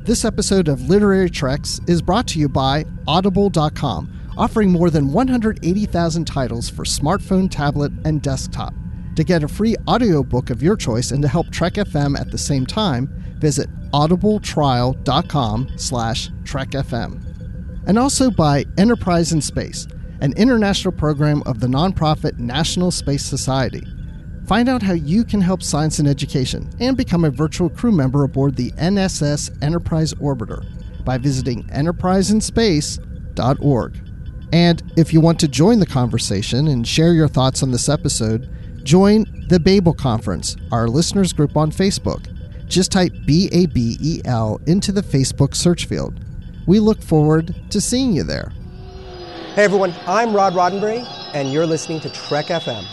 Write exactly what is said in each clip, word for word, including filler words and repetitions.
This episode of Literary Treks is brought to you by Audible dot com, offering more than one hundred eighty thousand titles for smartphone, tablet, and desktop. To get a free audiobook of your choice and to help Trek F M at the same time, visit audibletrial.com slash trekfm. And also by Enterprise in Space, an international program of the nonprofit National Space Society. Find out how you can help science and education and become a virtual crew member aboard the N S S Enterprise Orbiter by visiting enterprise in space dot org. And if you want to join the conversation and share your thoughts on this episode, join the Babel Conference, our listeners group on Facebook. Just type B A B E L into the Facebook search field. We look forward to seeing you there. Hey everyone, I'm Rod Roddenberry, and you're listening to Trek F M.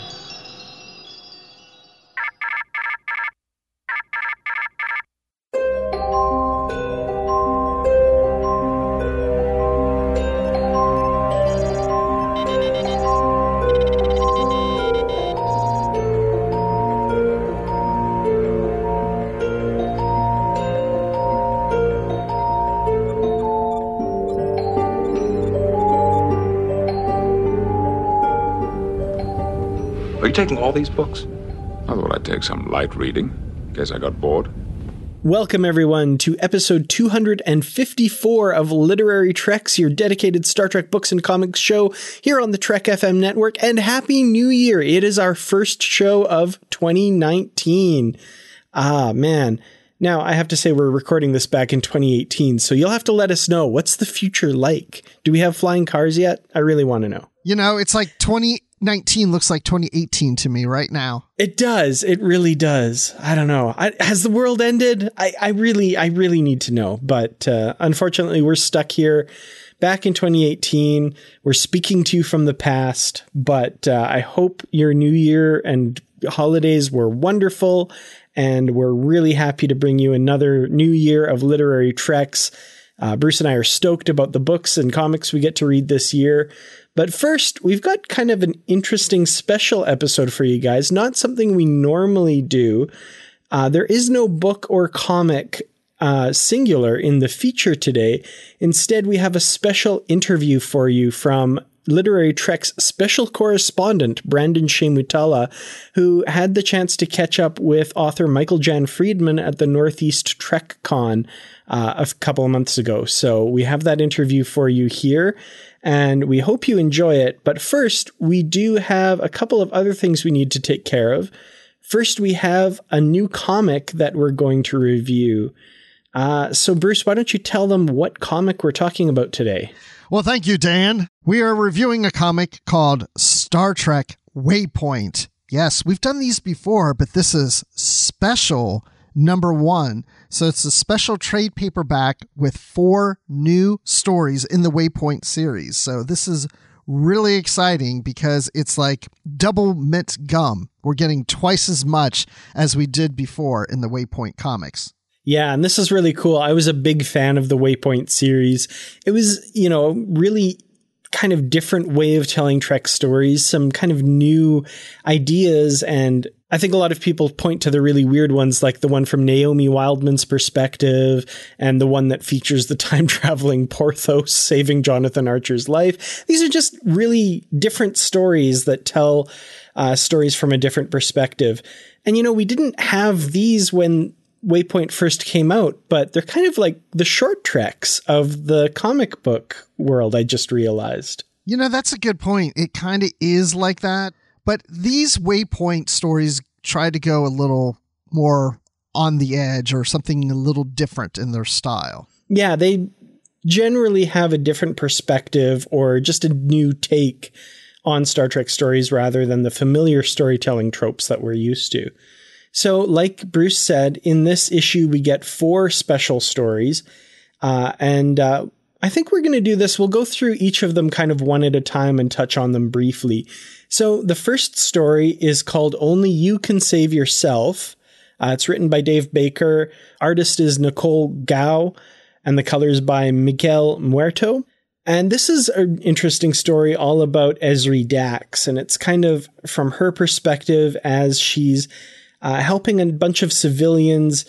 Are you taking all these books? I thought I'd take some light reading, in case I got bored. Welcome, everyone, to episode two hundred fifty-four of Literary Treks, your dedicated Star Trek books and comics show here on the Trek F M network. And Happy New Year! It is our first show of twenty nineteen. Ah, man. Now, I have to say we're recording this back in twenty eighteen, so you'll have to let us know. What's the future like? Do we have flying cars yet? I really want to know. You know, it's like twenty nineteen looks like twenty eighteen to me right now. It does. It really does. I don't know. I, has the world ended? I, I really, I really need to know. But uh, unfortunately, we're stuck here back in twenty eighteen. We're speaking to you from the past, but uh, I hope your new year and holidays were wonderful. And we're really happy to bring you another new year of Literary Treks. Uh, Bruce and I are stoked about the books and comics we get to read this year. But first, we've got kind of an interesting special episode for you guys, not something we normally do. Uh, there is no book or comic uh, singular in the feature today. Instead, we have a special interview for you from Literary Trek's special correspondent, Brandon Shea Mutala, who had the chance to catch up with author Michael Jan Friedman at the Northeast TrekCon uh, a couple of months ago. So we have that interview for you here, and we hope you enjoy it. But first, we do have a couple of other things we need to take care of. First, we have a new comic that we're going to review. Uh, so, Bruce, why don't you tell them what comic we're talking about today? Well, thank you, Dan. We are reviewing a comic called Star Trek Waypoint. Yes, we've done these before, but this is special number one. So it's a special trade paperback with four new stories in the Waypoint series. So this is really exciting because it's like double mint gum. We're getting twice as much as we did before in the Waypoint comics. Yeah, and this is really cool. I was a big fan of the Waypoint series. It was, you know, really kind of different way of telling Trek stories, some kind of new ideas. And I think a lot of people point to the really weird ones, like the one from Naomi Wildman's perspective and the one that features the time-traveling Porthos saving Jonathan Archer's life. These are just really different stories that tell uh, stories from a different perspective. And, you know, we didn't have these when Waypoint first came out, but they're kind of like the short treks of the comic book world, I just realized. You know, that's a good point. It kind of is like that. But these Waypoint stories try to go a little more on the edge or something a little different in their style. Yeah, they generally have a different perspective or just a new take on Star Trek stories rather than the familiar storytelling tropes that we're used to. So, like Bruce said, in this issue, we get four special stories. Uh, and uh, I think we're going to do this. We'll go through each of them kind of one at a time and touch on them briefly. So the first story is called Only You Can Save Yourself. Uh, it's written by Dave Baker. Artist is Nicole Gao, and the colors by Miguel Muerto. And this is an interesting story all about Ezri Dax. And it's kind of from her perspective as she's Uh, helping a bunch of civilians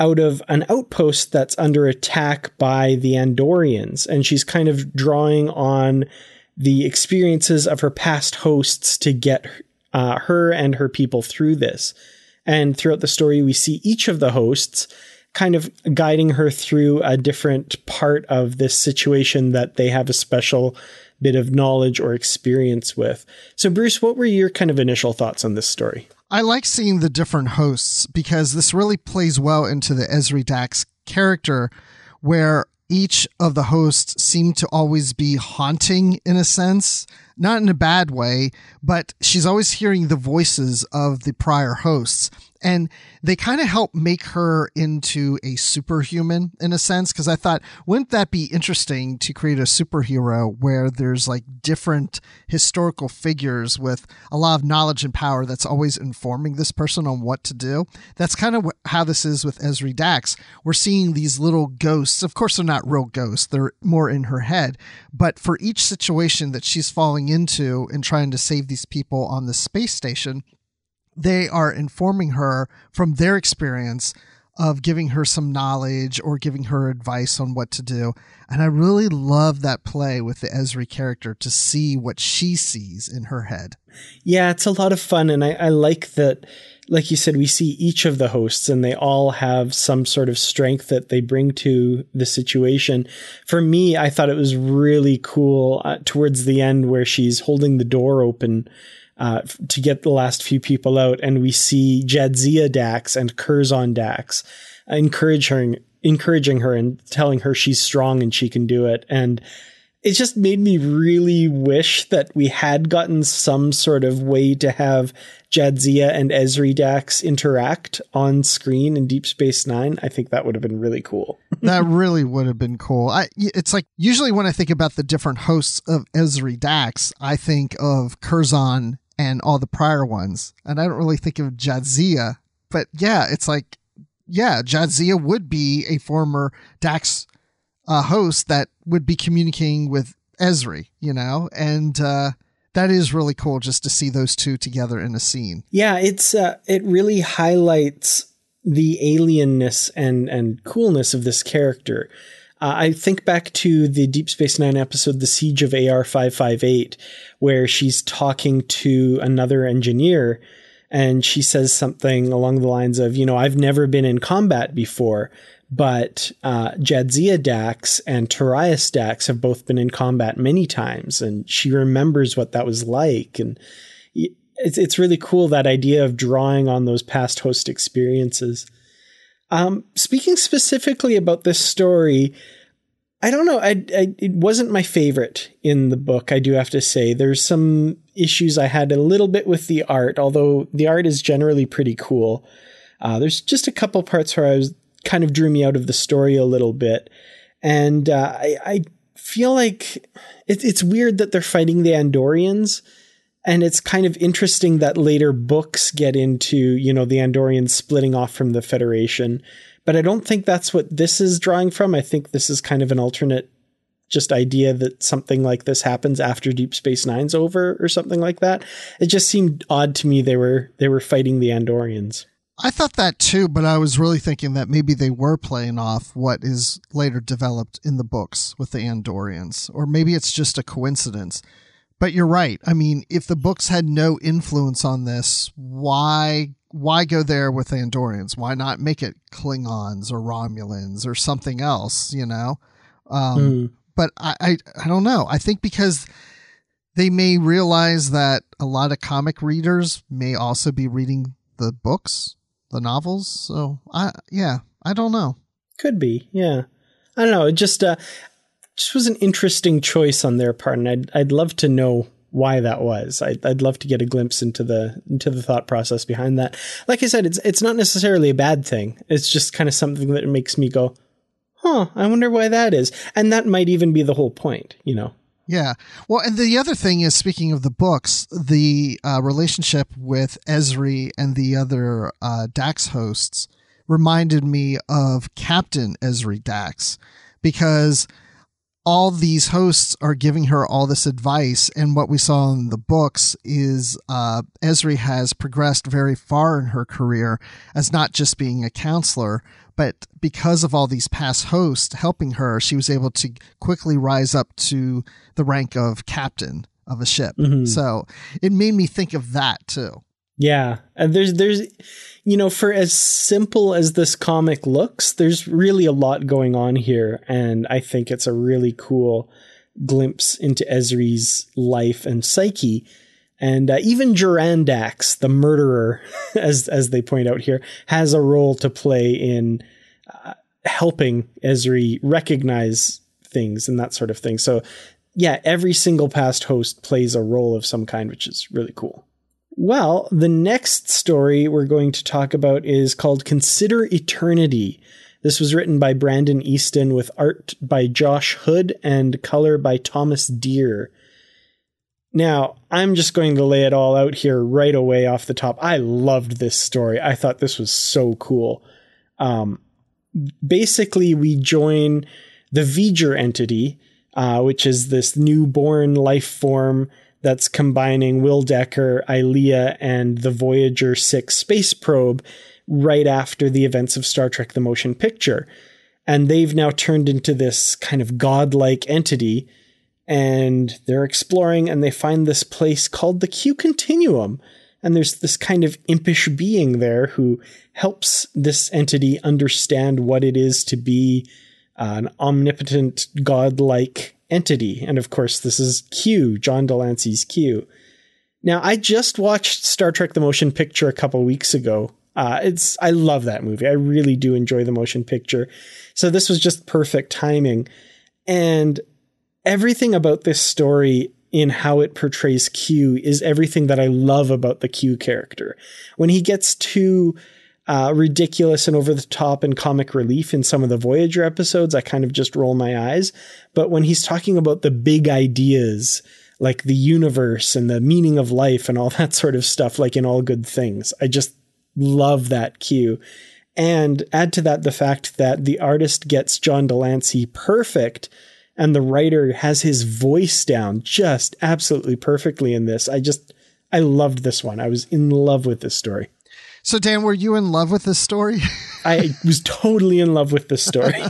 out of an outpost that's under attack by the Andorians. And she's kind of drawing on the experiences of her past hosts to get uh, her and her people through this. And throughout the story, we see each of the hosts kind of guiding her through a different part of this situation that they have a special bit of knowledge or experience with. So, Bruce, what were your kind of initial thoughts on this story? I like seeing the different hosts because this really plays well into the Ezri Dax character, where each of the hosts seem to always be haunting in a sense, not in a bad way, but she's always hearing the voices of the prior hosts. And they kind of help make her into a superhuman in a sense, because I thought, wouldn't that be interesting to create a superhero where there's like different historical figures with a lot of knowledge and power that's always informing this person on what to do? That's kind of how this is with Ezri Dax. We're seeing these little ghosts. Of course, they're not real ghosts. They're more in her head. But for each situation that she's falling into and trying to save these people on the space station, they are informing her from their experience of giving her some knowledge or giving her advice on what to do. And I really love that play with the Ezri character to see what she sees in her head. Yeah, it's a lot of fun. And I, I like that, like you said, we see each of the hosts and they all have some sort of strength that they bring to the situation. For me, I thought it was really cool uh, towards the end where she's holding the door open Uh, to get the last few people out, and we see Jadzia Dax and Curzon Dax encourage her, encouraging her and telling her she's strong and she can do it. And it just made me really wish that we had gotten some sort of way to have Jadzia and Ezri Dax interact on screen in Deep Space Nine. I think that would have been really cool. That really would have been cool. I, it's like usually when I think about the different hosts of Ezri Dax, I think of Curzon and all the prior ones. And I don't really think of Jadzia, but yeah, it's like, yeah, Jadzia would be a former Dax uh, host that would be communicating with Ezri, you know, and uh, that is really cool just to see those two together in a scene. Yeah, it's uh, it really highlights the alienness and, and coolness of this character. Uh, I think back to the Deep Space Nine episode, The Siege of A R five five eight, where she's talking to another engineer and she says something along the lines of, you know, I've never been in combat before, but uh, Jadzia Dax and Tarius Dax have both been in combat many times, and she remembers what that was like. And it's, it's really cool, that idea of drawing on those past host experiences. Um, speaking specifically about this story, I don't know. I, I, it wasn't my favorite in the book, I do have to say. There's some issues I had a little bit with the art, although the art is generally pretty cool. Uh, there's just a couple parts where I was kind of drew me out of the story a little bit. And uh, I, I feel like it, it's weird that they're fighting the Andorians. And it's kind of interesting that later books get into, you know, the Andorians splitting off from the Federation. But I don't think that's what this is drawing from. I think this is kind of an alternate just idea that something like this happens after Deep Space Nine's over or something like that. It just seemed odd to me they were they were fighting the Andorians. I thought that too, but I was really thinking that maybe they were playing off what is later developed in the books with the Andorians. Or maybe it's just a coincidence. But you're right. I mean, if the books had no influence on this, why why go there with Andorians? Why not make it Klingons or Romulans or something else, you know? Um, mm. But I, I, I don't know. I think because they may realize that a lot of comic readers may also be reading the books, the novels. So, I yeah, I don't know. Could be, yeah. I don't know. It just... Uh, Just was an interesting choice on their part, and I'd I'd love to know why that was. I'd I'd love to get a glimpse into the into the thought process behind that. Like I said, it's it's not necessarily a bad thing. It's just kind of something that makes me go, huh, I wonder why that is. And that might even be the whole point, you know. Yeah. Well, and the other thing is, speaking of the books, the uh, relationship with Ezri and the other uh, Dax hosts reminded me of Captain Ezri Dax, because all these hosts are giving her all this advice. And what we saw in the books is uh, Ezri has progressed very far in her career as not just being a counselor, But because of all these past hosts helping her, she was able to quickly rise up to the rank of captain of a ship. Mm-hmm. So it made me think of that too. Yeah. And there's, there's, you know, for as simple as this comic looks, there's really a lot going on here. And I think it's a really cool glimpse into Ezri's life and psyche. And uh, even Durandax, the murderer, as as they point out here, has a role to play in uh, helping Ezri recognize things and that sort of thing. So, yeah, every single past host plays a role of some kind, which is really cool. Well, the next story we're going to talk about is called Consider Eternity. This was written by Brandon Easton with art by Josh Hood and color by Thomas Deere. Now, I'm just going to lay it all out here right away off the top. I loved this story. I thought this was so cool. Um, basically, we join the V'ger entity, uh, which is this newborn life form that's combining Will Decker, Ilia, and the Voyager six space probe right after the events of Star Trek: The Motion Picture. And they've now turned into this kind of godlike entity, and they're exploring, and they find this place called the Q Continuum. And there's this kind of impish being there who helps this entity understand what it is to be uh, an omnipotent, godlike entity. And of course, this is Q, John Delancey's Q. Now, I just watched Star Trek: The Motion Picture a couple weeks ago. Uh, it's I love that movie. I really do enjoy the motion picture. So this was just perfect timing. And everything about this story in how it portrays Q is everything that I love about the Q character. When he gets too uh, ridiculous and over the top and comic relief in some of the Voyager episodes, I kind of just roll my eyes. But when he's talking about the big ideas, like the universe and the meaning of life and all that sort of stuff, like in All Good Things, I just love that Q. And add to that the fact that the artist gets John Delancey perfect, and the writer has his voice down just absolutely perfectly in this. I just, I loved this one. I was in love with this story. So Dan, were you in love with this story? I was totally in love with this story.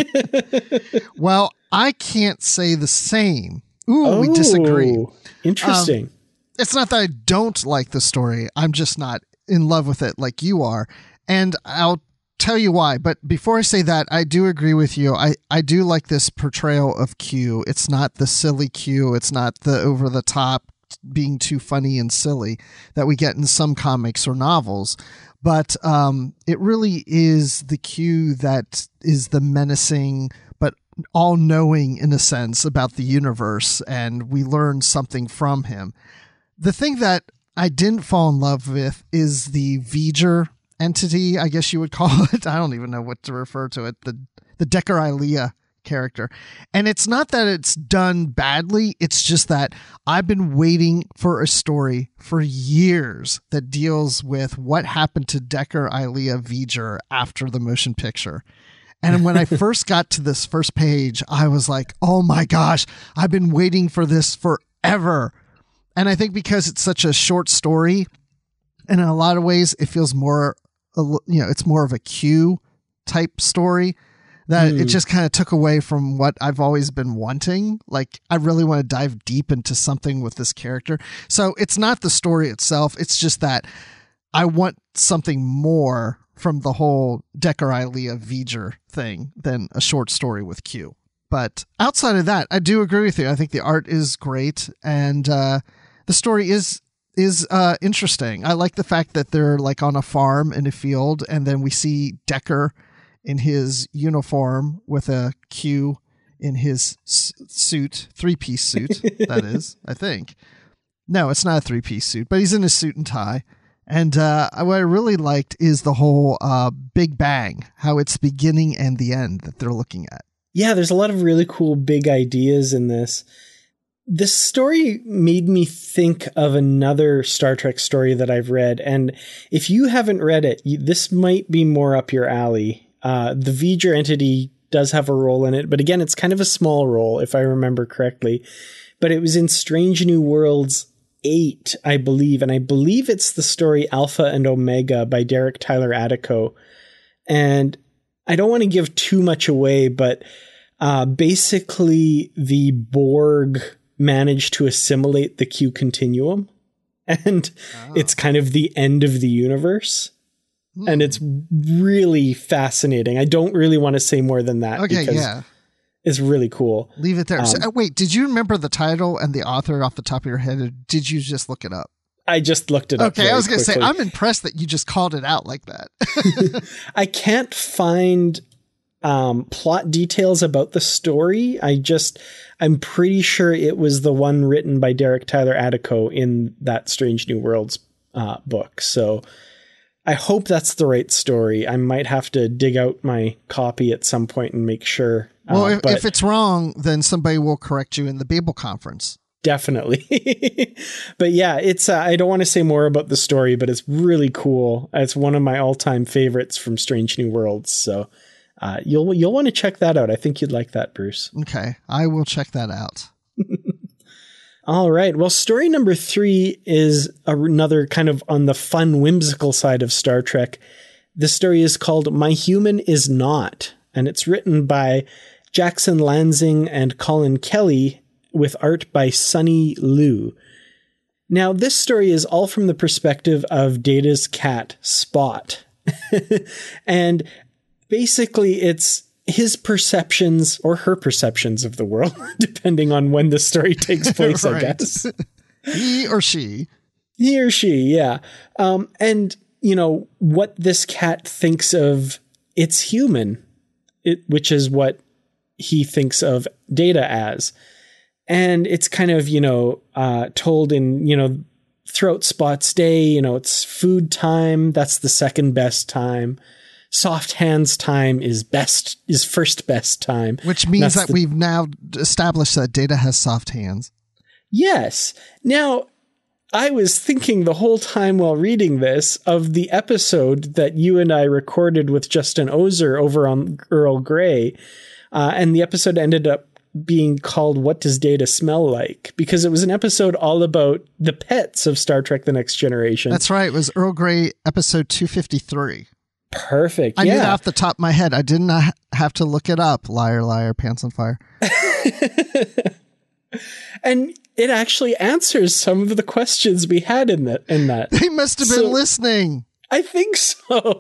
Well, I can't say the same. Ooh, oh, we disagree. Interesting. Um, it's not that I don't like the story. I'm just not in love with it like you are. And I'll tell you why. But before I say that, I do agree with you. I, I do like this portrayal of Q. It's not the silly Q. It's not the over the top being too funny and silly that we get in some comics or novels. But um, it really is the Q that is the menacing, but all knowing in a sense about the universe. And we learn something from him. The thing that I didn't fall in love with is the V'ger entity, I guess you would call it. I don't even know what to refer to it. The the Decker Ilia character. And it's not that it's done badly. It's just that I've been waiting for a story for years that deals with what happened to Decker Ilia V'ger after the motion picture. And when I first got to this first page, I was like, oh my gosh, I've been waiting for this forever. And I think because it's such a short story, and in a lot of ways, it feels more, you know, it's more of a Q type story, that mm. it just kind of took away from what I've always been wanting. Like, I really want to dive deep into something with this character. So it's not the story itself. It's just that I want something more from the whole Decker Ilia V'ger thing than a short story with Q. But outside of that, I do agree with you. I think the art is great. And, uh, the story is is uh, interesting. I like the fact that they're like on a farm in a field, and then we see Decker in his uniform with a Q in his s- suit, three-piece suit, that is, I think. No, it's not a three-piece suit, but he's in a suit and tie. And uh, what I really liked is the whole uh, Big Bang, how it's beginning and the end that they're looking at. Yeah, there's a lot of really cool big ideas in this. This story made me think of another Star Trek story that I've read. And if you haven't read it, you, this might be more up your alley. Uh, the V'ger entity does have a role in it, but again, it's kind of a small role, if I remember correctly. But it was in Strange New Worlds eight, I believe. And I believe it's the story Alpha and Omega by Derek Tyler Attico. And I don't want to give too much away, but uh, basically the Borg managed to assimilate the Q continuum, and oh. it's kind of the end of the universe. Hmm. And it's really fascinating. I don't really want to say more than that. Okay, yeah. It's really cool. Leave it there. Um, so, uh, wait, did you remember the title and the author off the top of your head, or did you just look it up? I just looked it up. Okay, I was going to say, I'm impressed that you just called it out like that. I can't find um, plot details about the story. I just, I'm pretty sure it was the one written by Derek Tyler Attico in that Strange New Worlds uh, book. So I hope that's the right story. I might have to dig out my copy at some point and make sure. Well, uh, if, if it's wrong, then somebody will correct you in the Babel conference. Definitely. But yeah, it's, uh, I don't want to say more about the story, but it's really cool. It's one of my all-time favorites from Strange New Worlds. So uh, you'll, you'll want to check that out. I think you'd like that, Bruce. Okay. I will check that out. All right. Well, story number three is another kind of on the fun, whimsical side of Star Trek. This story is called My Human Is Not, and it's written by Jackson Lansing and Colin Kelly, with art by Sunny Liu. Now, this story is all from the perspective of Data's cat, Spot. And basically, it's his perceptions or her perceptions of the world, depending on when the story takes place, I guess. He or she. He or she, yeah. Um, and, you know, what this cat thinks of its human, it, which is what he thinks of Data as. And it's kind of, you know, uh, told in, you know, throughout Spot's day, you know, it's food time. That's the second best time. Soft hands time is best, is first best time. Which means that the, we've now established that Data has soft hands. Yes. Now, I was thinking the whole time while reading this of the episode that you and I recorded with Justin Ozer over on Earl Grey. Uh, and the episode ended up being called What Does Data Smell Like? Because it was an episode all about the pets of Star Trek The Next Generation. That's right. It was Earl Grey episode two fifty-three. Perfect. I yeah. knew that off the top of my head. I did not have to look it up. Liar, liar, pants on fire. And it actually answers some of the questions we had in that. In that. They must have been so, listening. I think so.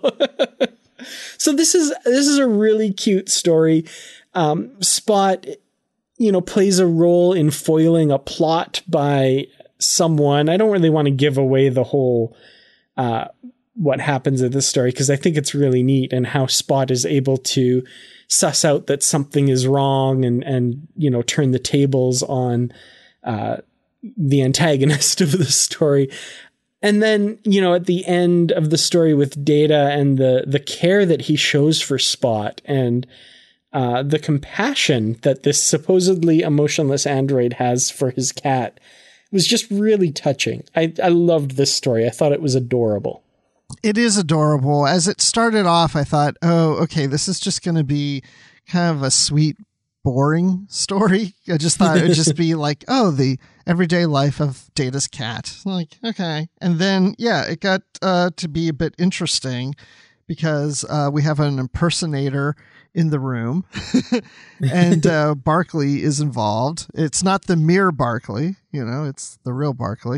So this is this is a really cute story. Um, Spot, you know, plays a role in foiling a plot by someone. I don't really want to give away the whole, uh, what happens in this story, because I think it's really neat, and how Spot is able to suss out that something is wrong and, and, you know, turn the tables on, uh, the antagonist of the story. And then, you know, at the end of the story with Data and the, the care that he shows for Spot, and, Uh, the compassion that this supposedly emotionless android has for his cat was just really touching. I, I loved this story. I thought it was adorable. It is adorable. As it started off, I thought, oh, okay, this is just going to be kind of a sweet, boring story. I just thought it would just be like, oh, the everyday life of Data's cat. Like, okay. And then, yeah, it got uh, to be a bit interesting, because uh, we have an impersonator in the room, and uh, Barclay is involved. It's not the mere Barclay, you know, it's the real Barclay.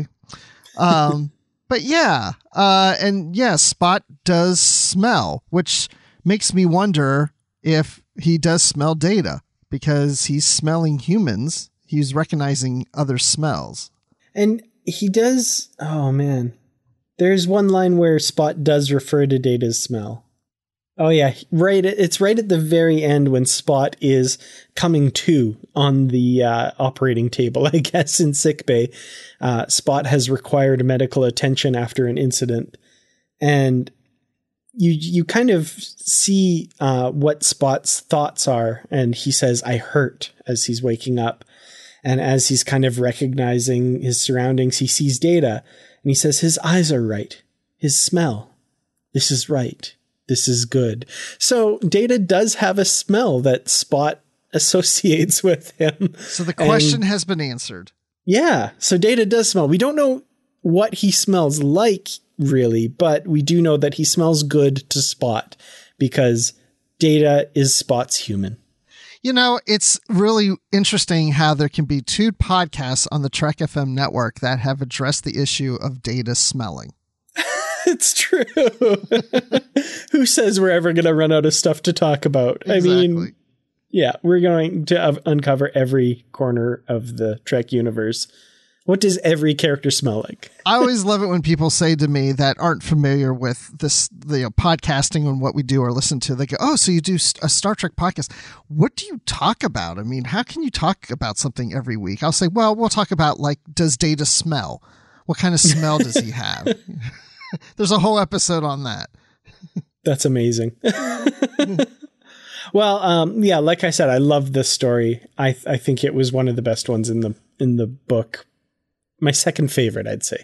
Um, but yeah, uh, and yeah, Spot does smell, which makes me wonder if he does smell Data, because he's smelling humans. He's recognizing other smells. And he does, oh man, there's one line where Spot does refer to Data's smell. Oh yeah, right. It's right at the very end when Spot is coming to on the uh, operating table, I guess, in sickbay. Uh, Spot has required medical attention after an incident, and you you kind of see uh, what Spot's thoughts are, and he says, "I hurt," as he's waking up, and as he's kind of recognizing his surroundings, he sees Data, and he says, "His eyes are right. His smell. This is right. This is good." So Data does have a smell that Spot associates with him. So the question and, has been answered. Yeah. So Data does smell. We don't know what he smells like, really, but we do know that he smells good to Spot, because Data is Spot's human. You know, it's really interesting how there can be two podcasts on the Trek F M network that have addressed the issue of Data smelling. It's true. Who says we're ever going to run out of stuff to talk about? Exactly. I mean, yeah, we're going to uh, uncover every corner of the Trek universe. What does every character smell like? I always love it when people say to me that aren't familiar with this, the you know, podcasting and what we do or listen to. They go, "Oh, so you do a Star Trek podcast? What do you talk about? I mean, how can you talk about something every week?" I'll say, "Well, we'll talk about, like, does Data smell? What kind of smell does he have?" There's a whole episode on that. That's amazing. Well, um, yeah, like I said, I love this story. I th- I think it was one of the best ones in the in the book. My second favorite, I'd say.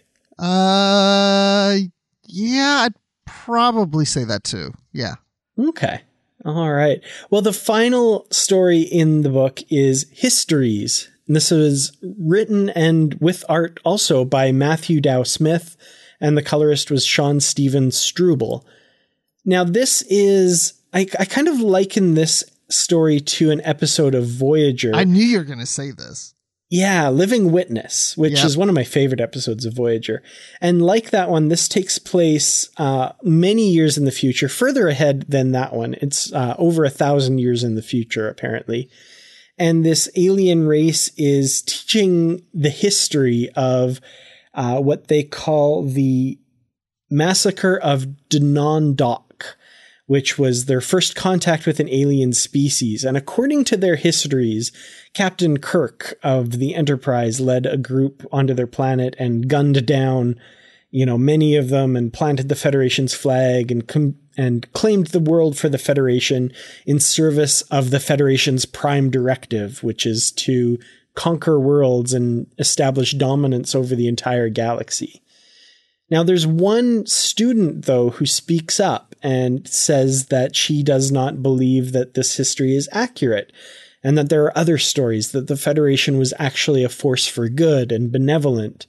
Uh, yeah, I'd probably say that too. Yeah. Okay. All right. Well, the final story in the book is Histories. And this was written and with art also by Matthew Dow Smith, and the colorist was Sean Steven Struble. Now, this is, I, I kind of liken this story to an episode of Voyager. I knew you were going to say this. Yeah, Living Witness, which Yep. is one of my favorite episodes of Voyager. And like that one, this takes place uh, many years in the future, further ahead than that one. It's uh, over a thousand years in the future, apparently. And this alien race is teaching the history of uh, what they call the Massacre of Donondok, which was their first contact with an alien species. And according to their histories, Captain Kirk of the Enterprise led a group onto their planet and gunned down, you know, many of them and planted the Federation's flag and com- and claimed the world for the Federation in service of the Federation's prime directive, which is to conquer worlds and establish dominance over the entire galaxy. Now, there's one student, though, who speaks up and says that she does not believe that this history is accurate, and that there are other stories, that the Federation was actually a force for good and benevolent.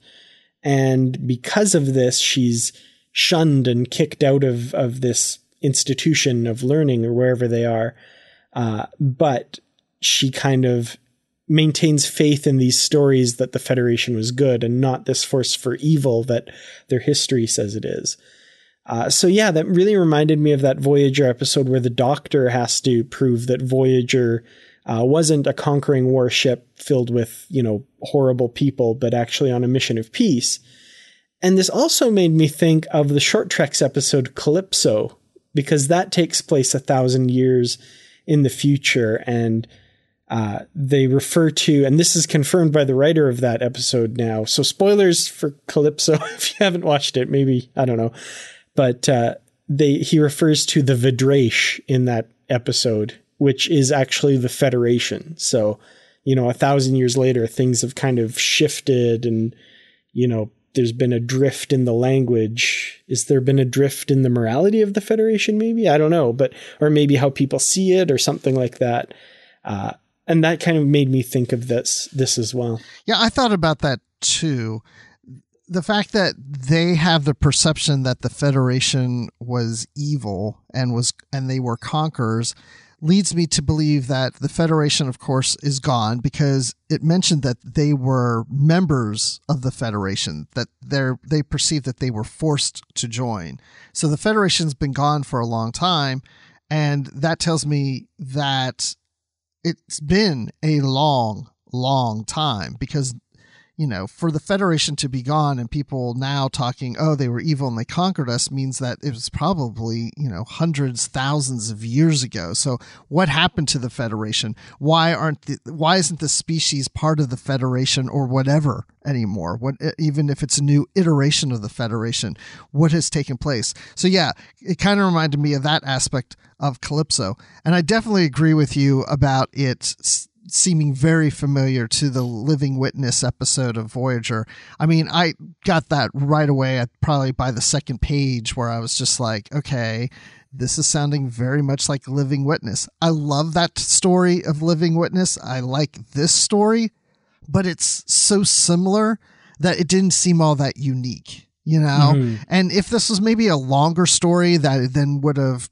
And because of this, she's shunned and kicked out of, of this institution of learning or wherever they are. Uh, but she kind of maintains faith in these stories that the Federation was good and not this force for evil that their history says it is. Uh, so yeah, that really reminded me of that Voyager episode where the Doctor has to prove that Voyager uh, wasn't a conquering warship filled with, you know, horrible people, but actually on a mission of peace. And this also made me think of the Short Treks episode Calypso, because that takes place a thousand years in the future. And Uh, they refer to, and this is confirmed by the writer of that episode now. So spoilers for Calypso if you haven't watched it, maybe, I don't know. But uh, they he refers to the Vidraish in that episode, which is actually the Federation. So, you know, a thousand years later, things have kind of shifted and, you know, there's been a drift in the language. Is there been a drift in the morality of the Federation? Maybe, I don't know, but, or maybe how people see it or something like that. Uh, And that kind of made me think of this, this as well. Yeah, I thought about that too. The fact that they have the perception that the Federation was evil and was, and they were conquerors leads me to believe that the Federation, of course, is gone, because it mentioned that they were members of the Federation, that they're, they perceived that they were forced to join. So the Federation's been gone for a long time. And that tells me that it's been a long, long time, because, you know, for the Federation to be gone and people now talking, oh, they were evil and they conquered us, means that it was probably, you know, hundreds, thousands of years ago. So what happened to the Federation? Why aren't the, why isn't the species part of the Federation or whatever anymore? What, even if it's a new iteration of the Federation, what has taken place? So yeah, it kind of reminded me of that aspect of Calypso. And I definitely agree with you about it s- seeming very familiar to the Living Witness episode of Voyager. I mean, I got that right away at probably by the second page, where I was just like, okay, this is sounding very much like Living Witness. I love that story of Living Witness. I like this story, but it's so similar that it didn't seem all that unique, you know? Mm-hmm. And if this was maybe a longer story that then would have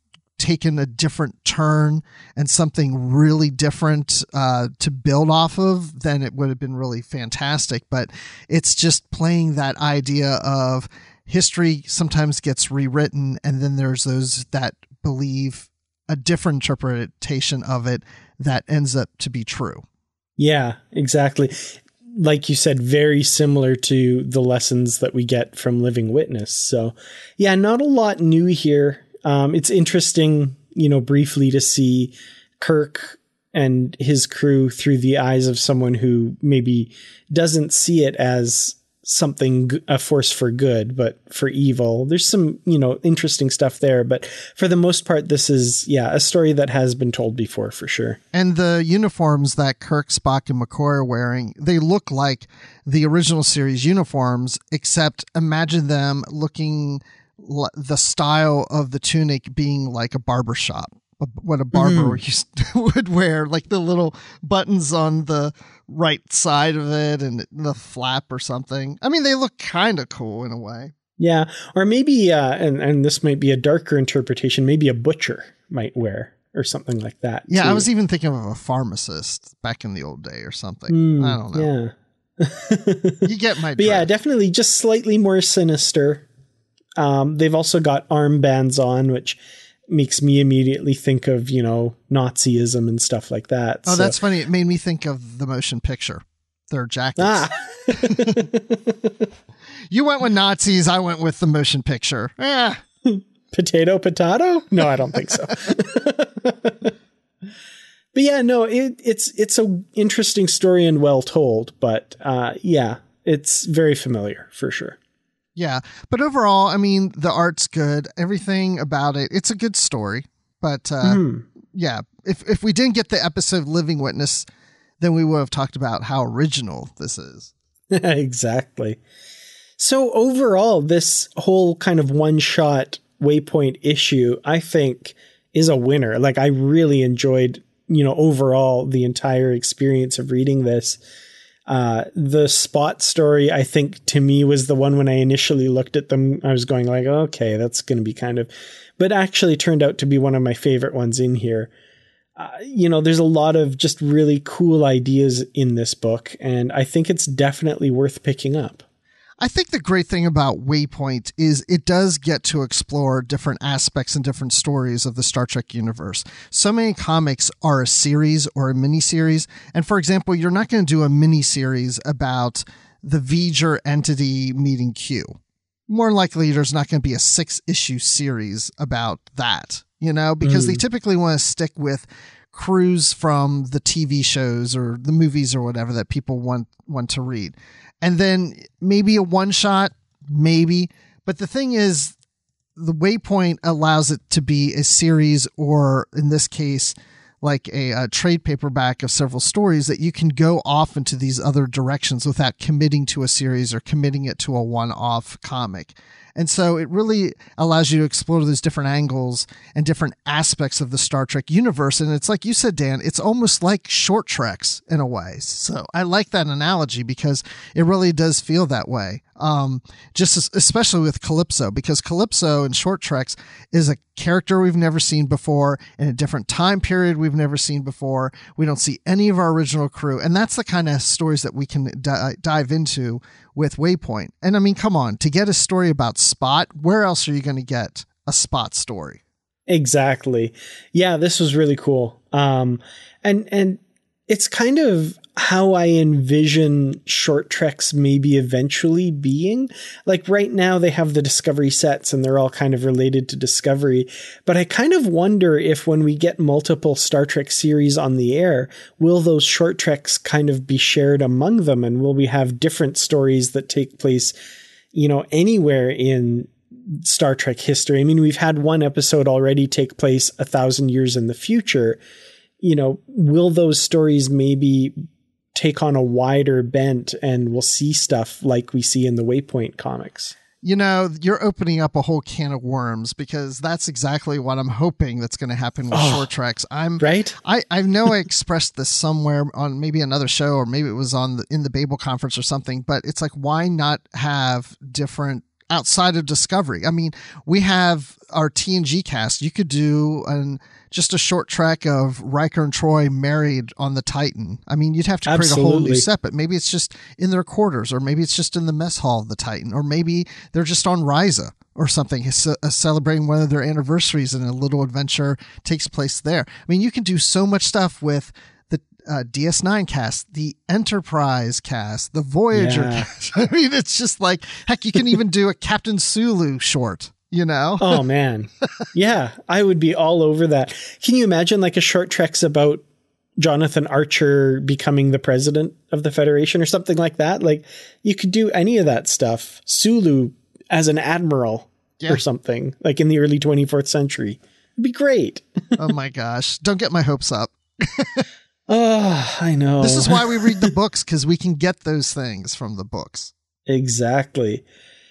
taken a different turn and something really different uh, to build off of, then it would have been really fantastic. But it's just playing that idea of history sometimes gets rewritten, and then there's those that believe a different interpretation of it that ends up to be true. Yeah, exactly. Like you said, very similar to the lessons that we get from Living Witness. So yeah, not a lot new here. Um, it's interesting, you know, briefly to see Kirk and his crew through the eyes of someone who maybe doesn't see it as something, a force for good, but for evil. There's some, you know, interesting stuff there. But for the most part, this is, yeah, a story that has been told before for sure. And the uniforms that Kirk, Spock, and McCoy are wearing, they look like the original series uniforms, except imagine them looking l- the style of the tunic being like a barber shop. What a barber mm. used to, would wear, like the little buttons on the right side of it and the flap or something. I mean, they look kind of cool in a way. Yeah. Or maybe, uh, and, and this might be a darker interpretation, maybe a butcher might wear or something like that. Yeah, too. I was even thinking of a pharmacist back in the old day or something. Mm, I don't know. Yeah. You get my But drift. Yeah, definitely just slightly more sinister. Um, they've also got armbands on, which makes me immediately think of, you know, Nazism and stuff like that. Oh, so. That's funny. It made me think of the motion picture. Their jackets. Ah. You went with Nazis. I went with the motion picture. Yeah. Potato, potato? No, I don't think so. But yeah, no, it, it's, it's an interesting story and well told, but uh, yeah, it's very familiar for sure. Yeah, but overall, I mean, the art's good. Everything about it, it's a good story. But uh, mm. yeah, if if we didn't get the episode Living Witness, then we would have talked about how original this is. Exactly. So overall, this whole kind of one-shot Waypoint issue, I think, is a winner. Like, I really enjoyed, you know, overall the entire experience of reading this. Uh, the Spot story, I think, to me was the one when I initially looked at them, I was going like, okay, that's going to be kind of, but actually turned out to be one of my favorite ones in here. Uh, you know, there's a lot of just really cool ideas in this book, and I think it's definitely worth picking up. I think the great thing about Waypoint is it does get to explore different aspects and different stories of the Star Trek universe. So many comics are a series or a miniseries. And for example, you're not going to do a miniseries about the V'ger entity meeting Q. More likely, there's not going to be a six issue series about that, you know, because mm. they typically want to stick with crews from the T V shows or the movies or whatever that people want, want to read. And then maybe a one shot, maybe. But the thing is, the Waypoint allows it to be a series, or in this case, like a, a trade paperback of several stories that you can go off into these other directions without committing to a series or committing it to a one-off comic. And so it really allows you to explore those different angles and different aspects of the Star Trek universe. And it's like you said, Dan, it's almost like short treks in a way. So I like that analogy because it really does feel that way. Um, just as, especially with Calypso, because Calypso in short treks is a character we've never seen before in a different time period we've never seen before. We don't see any of our original crew. And that's the kind of stories that we can di- dive into with Waypoint. And I mean, come on, to get a story about Spot, where else are you going to get a Spot story? Exactly. Yeah, this was really cool. Um, and, and it's kind of how I envision short treks maybe eventually being. Like right now they have the Discovery sets and they're all kind of related to Discovery. But I kind of wonder if when we get multiple Star Trek series on the air, will those short treks kind of be shared among them? And will we have different stories that take place, you know, anywhere in Star Trek history? I mean, we've had one episode already take place a thousand years in the future. You know, will those stories maybe take on a wider bent and we'll see stuff like we see in the Waypoint comics? You know, you're opening up a whole can of worms because that's exactly what I'm hoping that's going to happen with oh, short treks. I'm right. I, I know I expressed this somewhere on maybe another show or maybe it was on the, in the Babel conference or something, but it's like, why not have different outside of Discovery. I mean, we have our T N G cast. You could do an just a short trek of Riker and Troy married on the Titan. I mean, you'd have to create Absolutely. a whole new set, but maybe it's just in their quarters, or maybe it's just in the mess hall of the Titan, or maybe they're just on Risa or something, uh, celebrating one of their anniversaries, and a little adventure takes place there. I mean, you can do so much stuff with the uh, D S nine cast, the Enterprise cast, the Voyager Yeah. cast. I mean, it's just like, heck, you can even do a Captain Sulu short. You know? Oh, man. Yeah, I would be all over that. Can you imagine like a short trek's about Jonathan Archer becoming the president of the Federation or something like that? Like, you could do any of that stuff. Sulu as an admiral Yeah. or something, like in the early twenty-fourth century. It'd be great. Oh my gosh. Don't get my hopes up. Oh, I know. This is why we read the books, because we can get those things from the books. Exactly.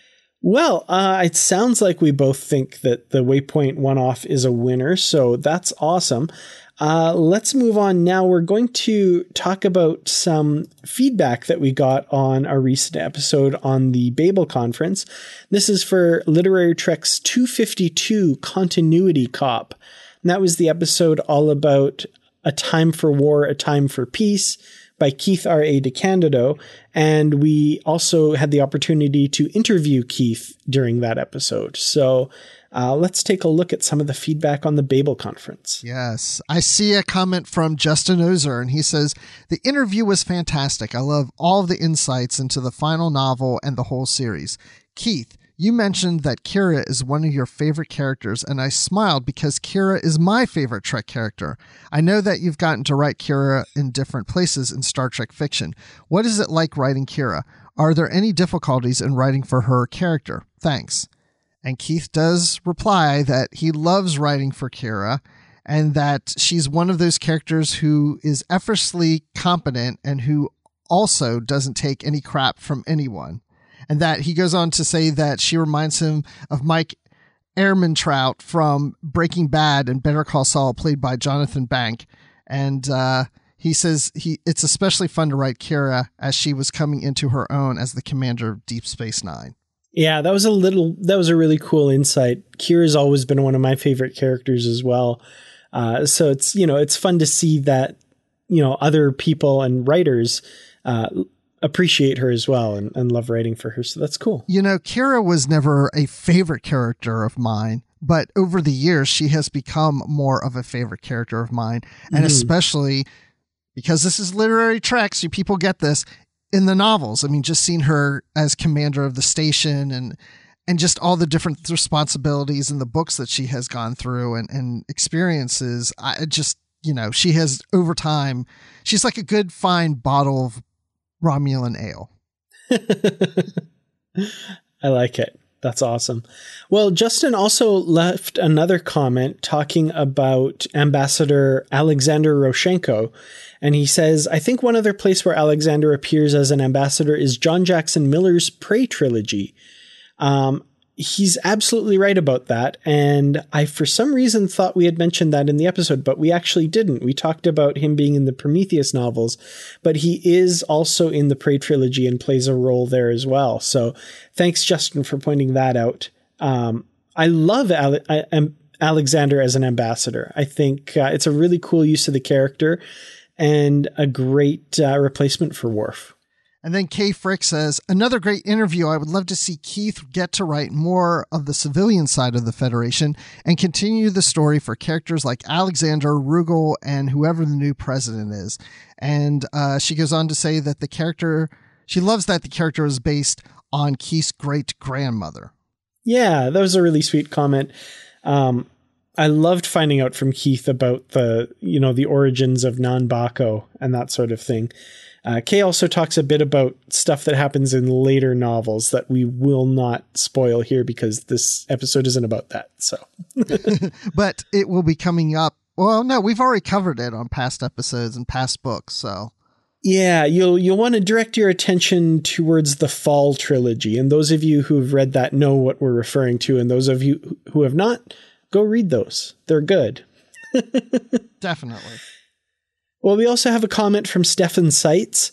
Well, uh, it sounds like we both think that the Waypoint one-off is a winner, so that's awesome. Uh, let's move on now. We're going to talk about some feedback that we got on a recent episode on the Babel Conference. This is for Literary Trek's two fifty-two Continuity Cop. And that was the episode all about A Time for War, A Time for Peace by Keith R A. DeCandido. And we also had the opportunity to interview Keith during that episode. So uh, let's take a look at some of the feedback on the Babel Conference. Yes. I see a comment from Justin Ozer, and he says, the interview was fantastic. I love all of the insights into the final novel and the whole series. Keith, you mentioned that Kira is one of your favorite characters, and I smiled because Kira is my favorite Trek character. I know that you've gotten to write Kira in different places in Star Trek fiction. What is it like writing Kira? Are there any difficulties in writing for her character? Thanks. And Keith does reply that he loves writing for Kira, and that she's one of those characters who is effortlessly competent and who also doesn't take any crap from anyone. And that he goes on to say that she reminds him of Mike Ehrmantraut from Breaking Bad and Better Call Saul, played by Jonathan Bank. And uh, he says he it's especially fun to write Kira as she was coming into her own as the commander of Deep Space Nine. Yeah, that was a little, that was a really cool insight. Kira's always been one of my favorite characters as well. Uh, so it's, you know, it's fun to see that, you know, other people and writers uh, appreciate her as well and, and love writing for her. So that's cool. You know, Kira was never a favorite character of mine, but over the years, she has become more of a favorite character of mine. And mm-hmm. especially because this is Literary Trek, so people get this in the novels. I mean, just seeing her as commander of the station and and just all the different responsibilities in the books that she has gone through and, and experiences. I just, you know, she has over time, she's like a good fine bottle of Romulan ale. I like it. That's awesome. Well, Justin also left another comment talking about Ambassador Alexander Roshenko. And he says, I think one other place where Alexander appears as an ambassador is John Jackson Miller's Prey trilogy. Um, he's absolutely right about that. And I, for some reason, thought we had mentioned that in the episode, but we actually didn't. We talked about him being in the Prometheus novels, but he is also in the Prey trilogy and plays a role there as well. So thanks, Justin, for pointing that out. Um, I love Ale- I, um, Alexander as an ambassador. I think uh, it's a really cool use of the character and a great uh, replacement for Worf. And then Kay Frick says, another great interview. I would love to see Keith get to write more of the civilian side of the Federation and continue the story for characters like Alexander, Rugal, and whoever the new president is. And uh, she goes on to say that the character, she loves that the character is based on Keith's great-grandmother. Yeah, that was a really sweet comment. Um, I loved finding out from Keith about the, you know, the origins of Nan Bako and that sort of thing. Uh, Kay also talks a bit about stuff that happens in later novels that we will not spoil here because this episode isn't about that. So, but it will be coming up. Well, no, we've already covered it on past episodes and past books. So, yeah, you'll you'll want to direct your attention towards the Fall trilogy, and those of you who've read that know what we're referring to, and those of you who have not, go read those. They're good. Definitely. Well, we also have a comment from Stefan Seitz.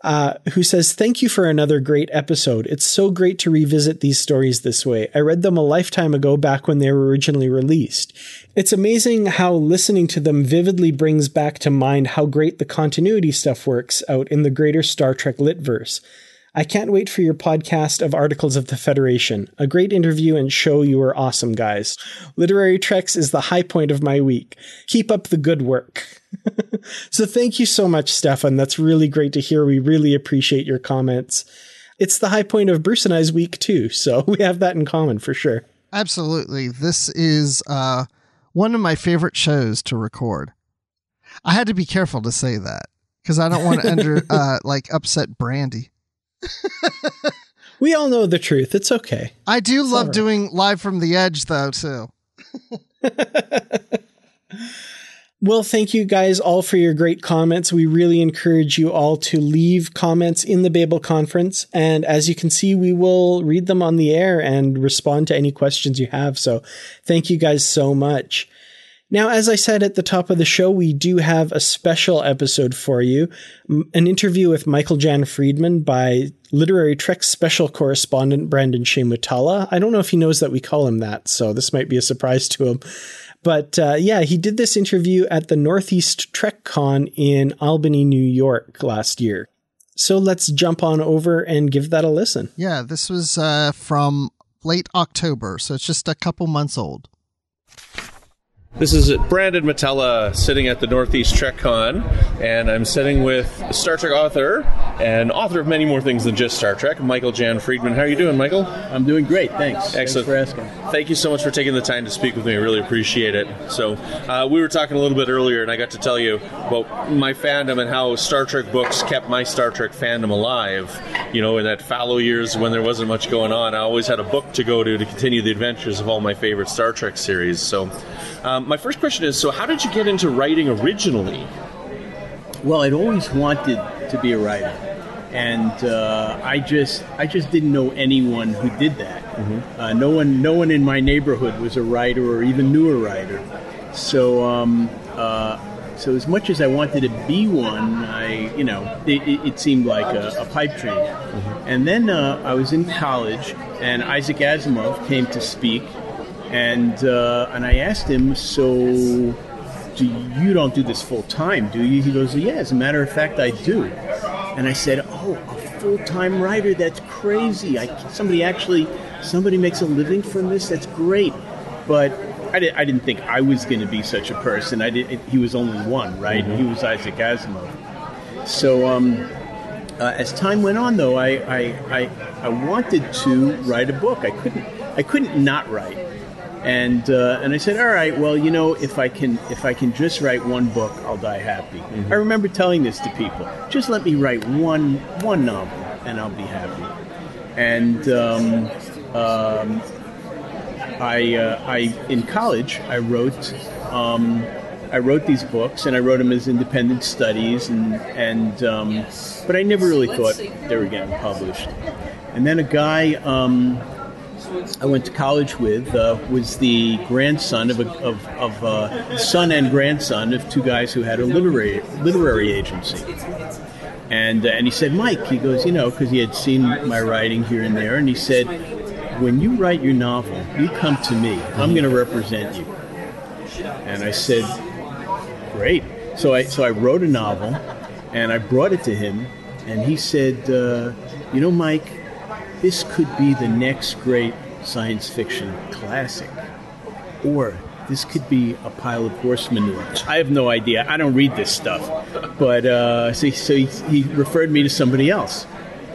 uh, who says, thank you for another great episode. It's so great to revisit these stories this way. I read them a lifetime ago back when they were originally released. It's amazing how listening to them vividly brings back to mind how great the continuity stuff works out in the greater Star Trek litverse. I can't wait for your podcast of Articles of the Federation. A great interview and show. You are awesome, guys. Literary Treks is the high point of my week. Keep up the good work. So thank you so much, Stefan. That's really great to hear. We really appreciate your comments. It's the high point of Bruce and I's week, too. So we have that in common for sure. Absolutely. This is uh, one of my favorite shows to record. I had to be careful to say that because I don't want to under uh, like upset Brandy. We all know the truth. It's okay. I do it's love right. doing Live from the Edge, though, too. Well, thank you guys all for your great comments. We really encourage you all to leave comments in the Babel conference. And as you can see, we will read them on the air and respond to any questions you have. So thank you guys so much. Now, as I said at the top of the show, we do have a special episode for you, an interview with Michael Jan Friedman by Literary Trek special correspondent Brandon Shea Mutala. I don't know if he knows that we call him that, so this might be a surprise to him. But uh, yeah, he did this interview at the Northeast TrekCon in Albany, New York last year. So let's jump on over and give that a listen. Yeah, this was uh, from late October, so it's just a couple months old. This is Brandon Mutala sitting at the Northeast TrekCon, and I'm sitting with Star Trek author and author of many more things than just Star Trek, Michael Jan Friedman. How are you doing, Michael? I'm doing great, thanks. Excellent. Thanks for asking. Thank you so much for taking the time to speak with me. I really appreciate it. So uh, we were talking a little bit earlier, and I got to tell you about my fandom and how Star Trek books kept my Star Trek fandom alive. You know, in that fallow years when there wasn't much going on, I always had a book to go to to continue the adventures of all my favorite Star Trek series. So um, my first question is, so how did you get into writing originally? Well, I'd always wanted to be a writer, and uh, I just I just didn't know anyone who did that. Mm-hmm. Uh, no one no one in my neighborhood was a writer or even knew a writer. So um, uh, so as much as I wanted to be one, I you know it, it seemed like a, a pipe dream. Mm-hmm. And then uh, I was in college, and Isaac Asimov came to speak. And uh, and I asked him, so do you don't do this full time, do you? He goes, yeah, as a matter of fact, I do. And I said, oh, a full time writer? That's crazy. I, somebody actually, somebody makes a living from this? That's great. But I, did, I didn't think I was going to be such a person. I did, he was only one, right? Mm-hmm. He was Isaac Asimov. So um, uh, as time went on, though, I, I I I wanted to write a book. I couldn't I couldn't not write. And uh, and I said, all right, well, you know, if I can if I can just write one book, I'll die happy. Mm-hmm. I remember telling this to people. Just let me write one one novel, and I'll be happy. And um, um, I uh, I in college I wrote um, I wrote these books, and I wrote them as independent studies, and and um, but I never really thought they were getting published. And then a guy Um, I went to college with uh, was the grandson of a of, of uh, son and grandson of two guys who had a literary literary agency, and uh, and he said, Mike, he goes, you know, because he had seen my writing here and there, and he said, when you write your novel, you come to me. I'm going to represent you. And I said, great. So I so I wrote a novel, and I brought it to him, and he said, uh, you know, Mike, this could be the next great science fiction classic, or this could be a pile of horse manure. I have no idea. I don't read this stuff. But uh, so, so he, he referred me to somebody else.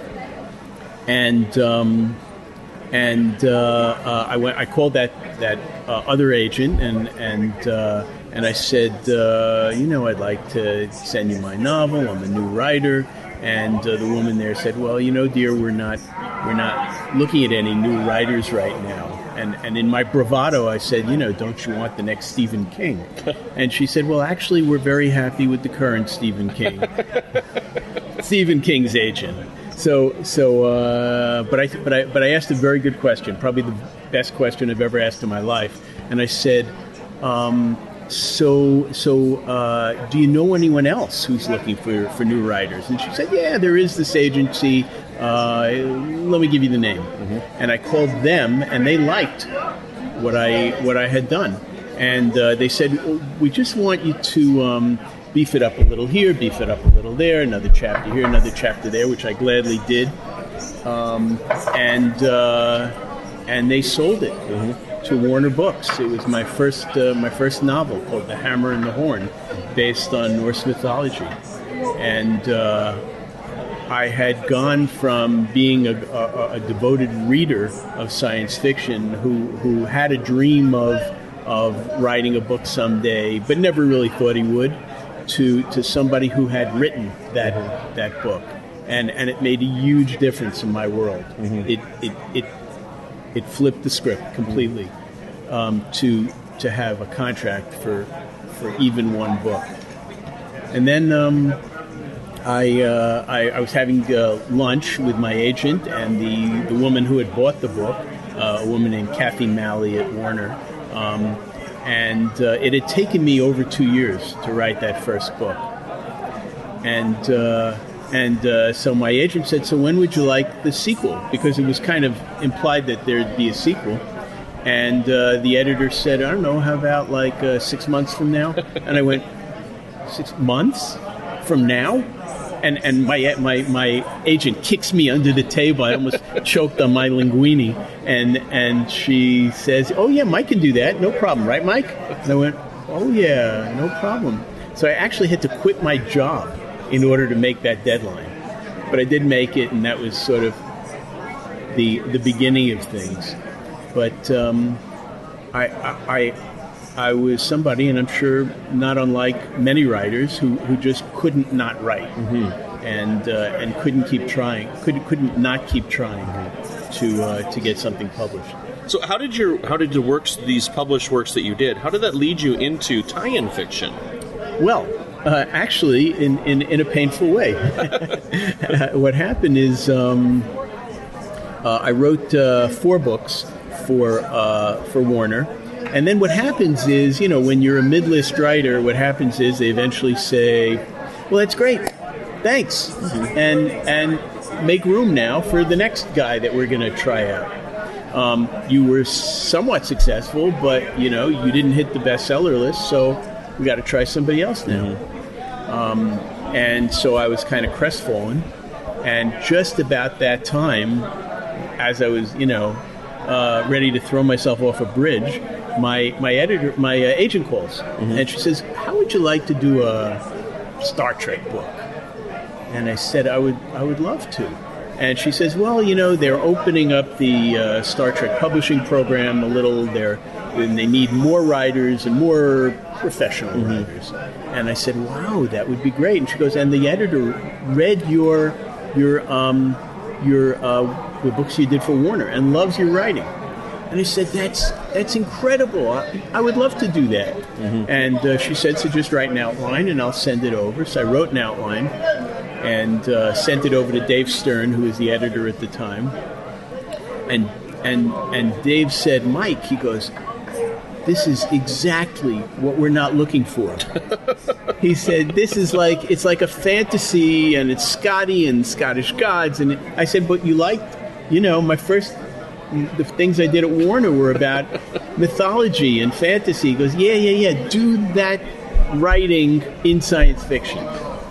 And um, and uh, uh, I went. I called that that uh, other agent, and and uh, and I said, uh, you know, I'd like to send you my novel. I'm a new writer. And uh, the woman there said, well, you know, dear, we're not we're not looking at any new writers right now. And and in my bravado, I said, you know, don't you want the next Stephen King? And she said, well, actually, we're very happy with the current Stephen King. Stephen King's agent. So so, uh, but I but I but I asked a very good question, probably the best question I've ever asked in my life. And I said, um, so, so uh, do you know anyone else who's looking for, for new writers? And she said, yeah, there is this agency. Uh, let me give you the name. Mm-hmm. And I called them, and they liked what I what I had done. And uh, they said, we just want you to um, beef it up a little here, beef it up a little there, another chapter here, another chapter there, which I gladly did. Um, and uh, and they sold it mm-hmm. to Warner Books. It was my first uh, my first novel called The Hammer and the Horn, based on Norse mythology. And uh, I had gone from being a, a, a devoted reader of science fiction who, who had a dream of of writing a book someday, but never really thought he would, to to somebody who had written that mm-hmm. that book. And and it made a huge difference in my world. Mm-hmm. It, it it it flipped the script completely um, to to have a contract for for even one book. And then um, I, uh, I I was having uh, lunch with my agent and the, the woman who had bought the book, uh, a woman named Kathy Malley at Warner. Um, and uh, it had taken me over two years to write that first book. And uh, and uh, so my agent said, so when would you like the sequel? Because it was kind of implied that there'd be a sequel. And uh, the editor said, I don't know, how about like uh, six months from now? And I went, six months from now? And and my my my agent kicks me under the table. I almost choked on my linguine. And and she says, oh, yeah, Mike can do that. No problem. Right, Mike? And I went, oh, yeah, no problem. So I actually had to quit my job in order to make that deadline. But I did make it, and that was sort of the the beginning of things. But um, I, I I was somebody, and I'm sure not unlike many writers, who, who just couldn't not write, mm-hmm. and uh, and couldn't keep trying, couldn't couldn't not keep trying to uh, to get something published. So how did your how did the works, these published works that you did, how did that lead you into tie-in fiction? Well, uh, actually, in, in, in a painful way. What happened is um, uh, I wrote uh, four books for uh, for Warner. And then what happens is, you know, when you're a mid-list writer, what happens is they eventually say, well, that's great, thanks, mm-hmm. and and make room now for the next guy that we're going to try out. Um, you were somewhat successful, but, you know, you didn't hit the bestseller list, so we got to try somebody else now. Mm-hmm. Um, and so I was kind of crestfallen, and just about that time, as I was, you know, uh, ready to throw myself off a bridge, my my editor, my uh, agent calls, mm-hmm. and she says, how would you like to do a Star Trek book? And I said, I would I would love to. And she says, well, you know, they're opening up the uh, Star Trek publishing program a little. They're, and they need more writers and more professional mm-hmm. writers. And I said, wow, that would be great. And she goes, and the editor read your your um, your uh, the books you did for Warner and loves your writing. And I said, that's that's incredible. I, I would love to do that. Mm-hmm. And uh, she said, so just write an outline and I'll send it over. So I wrote an outline and uh, sent it over to Dave Stern, who was the editor at the time. And and and Dave said, Mike, he goes, this is exactly what we're not looking for. He said, this is like, it's like a fantasy, and it's Scotty and Scottish gods. And I said, but you liked, you know, my first... the things I did at Warner were about mythology and fantasy. He goes, yeah, yeah, yeah, do that writing in science fiction.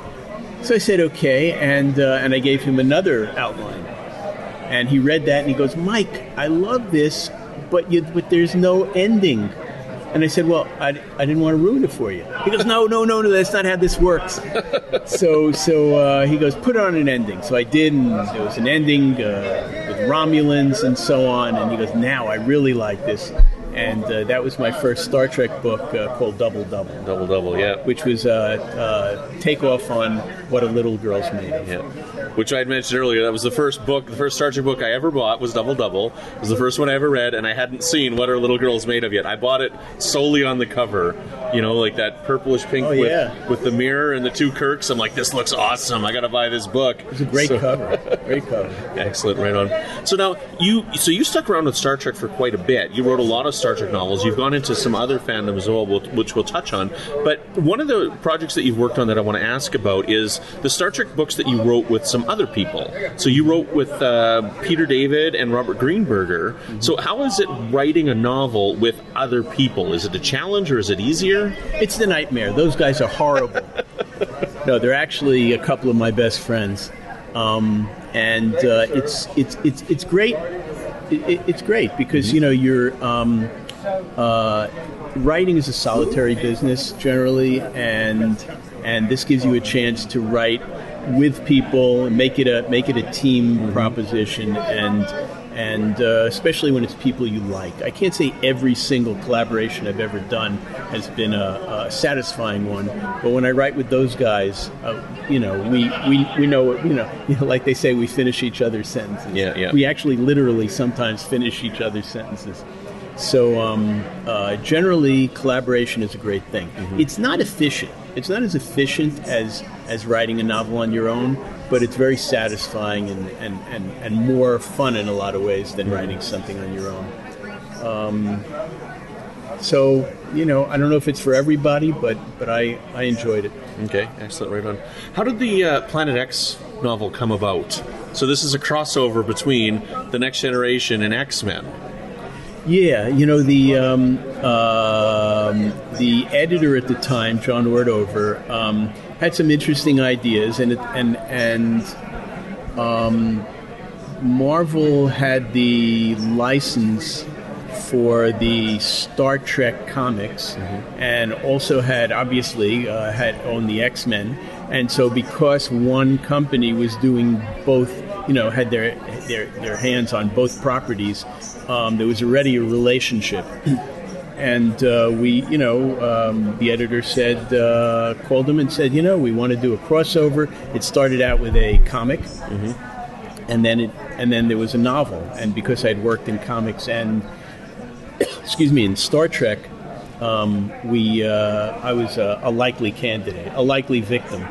So I said, okay, and uh, and I gave him another outline. And he read that, and he goes, Mike, I love this, but you, but there's no ending. And I said, well, I, I didn't want to ruin it for you. He goes, no, no, no, no, that's not how this works. so so uh, he goes, put on an ending. So I did, and there was an ending uh, with Romulans and so on. And he goes, now I really like this. And uh, that was my first Star Trek book uh, called Double Double. Double Double, yeah. Which was a uh, uh, takeoff on What a Little Girl's Made of. Yeah. Which I had mentioned earlier. That was the first book, the first Star Trek book I ever bought was Double Double. It was the first one I ever read, and I hadn't seen What Our Little Girl's Made of yet. I bought it solely on the cover, you know, like that purplish pink oh, with, yeah. with the mirror and the two Kirks. I'm like, this looks awesome. I got to buy this book. It was a great so, cover. Great cover. Excellent, right on. So now, you so you stuck around with Star Trek for quite a bit. You wrote a lot of Star Star Trek novels. You've gone into some other fandoms as well, which we'll touch on. But one of the projects that you've worked on that I want to ask about is the Star Trek books that you wrote with some other people. So you wrote with uh, Peter David and Robert Greenberger. Mm-hmm. So how is it writing a novel with other people? Is it a challenge or is it easier? It's the nightmare. Those guys are horrible. No, they're actually a couple of my best friends. Um, and uh, it's it's it's it's great. It, it's great because you know you're um, uh, writing is a solitary business generally, and and this gives you a chance to write with people and make it a make it a team mm-hmm. proposition, and and uh, especially when it's people you like. I can't say every single collaboration I've ever done has been a, a satisfying one, but when I write with those guys, uh, you know, we, we, we know, you know, you know, like they say, we finish each other's sentences. Yeah, yeah. We actually literally sometimes finish each other's sentences. So um, uh, generally, collaboration is a great thing. Mm-hmm. It's not efficient. It's not as efficient as, as writing a novel on your own, but it's very satisfying and, and, and, and more fun in a lot of ways than writing something on your own. Um, so, you know, I don't know if it's for everybody, but, but I, I enjoyed it. Okay, excellent. Right on. How did the uh, Planet X novel come about? So this is a crossover between The Next Generation and X-Men. Yeah, you know, the um, um, the editor at the time, John Ordover, um, had some interesting ideas, and it, and and um, Marvel had the license for the Star Trek comics, mm-hmm. and also had obviously uh, had owned the X-Men, and so because one company was doing both, you know, had their their their hands on both properties. Um, there was already a relationship, and uh, we, you know, um, the editor said, uh, called him and said, you know, we want to do a crossover. It started out with a comic, mm-hmm. and then it, and then there was a novel. And because I'd worked in comics and, excuse me, in Star Trek, um, we, uh, I was a, a likely candidate, a likely victim,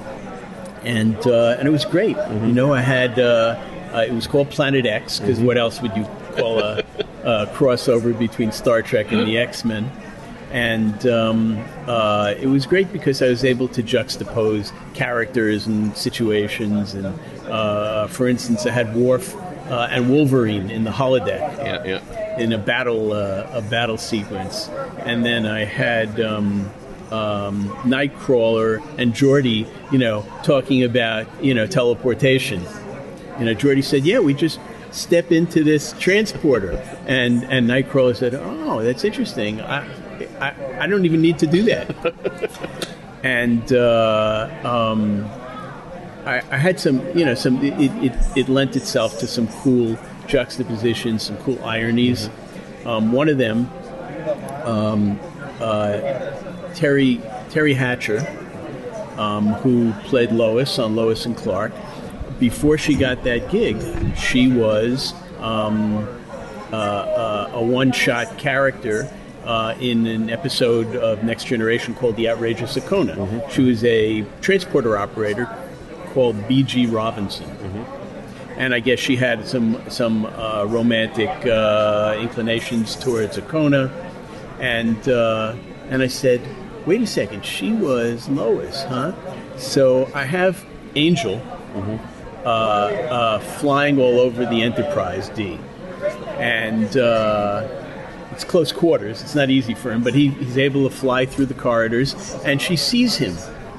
and uh, and it was great. Mm-hmm. You know, I had, uh, uh, it was called Planet X because mm-hmm. what else would you call a, a crossover between Star Trek and the X-Men? And um, uh, it was great because I was able to juxtapose characters and situations. And uh, for instance, I had Worf uh, and Wolverine in the holodeck, yeah, yeah. in a battle uh, a battle sequence, and then I had um, um, Nightcrawler and Geordi, you know, talking about you know teleportation. You know, Geordi said, "Yeah, we just step into this transporter," and and Nightcrawler said, "Oh, that's interesting. I I, I don't even need to do that." And uh, um, I, I had some, you know, some. It, it it lent itself to some cool juxtapositions, some cool ironies. Mm-hmm. Um, one of them, um, uh, Terry Terry Hatcher, um, who played Lois on Lois and Clark. Before she got that gig, she was um, uh, uh, a one-shot character uh, in an episode of Next Generation called The Outrageous Icona. Mm-hmm. She was a transporter operator called B G Robinson. Mm-hmm. And I guess she had some some uh, romantic uh, inclinations towards Icona. And, uh, and I said, wait a second, she was Lois, huh? So I have Angel... Mm-hmm. Uh, uh, flying all over the Enterprise D, and uh, it's close quarters. It's not easy for him, but he, he's able to fly through the corridors, and she sees him,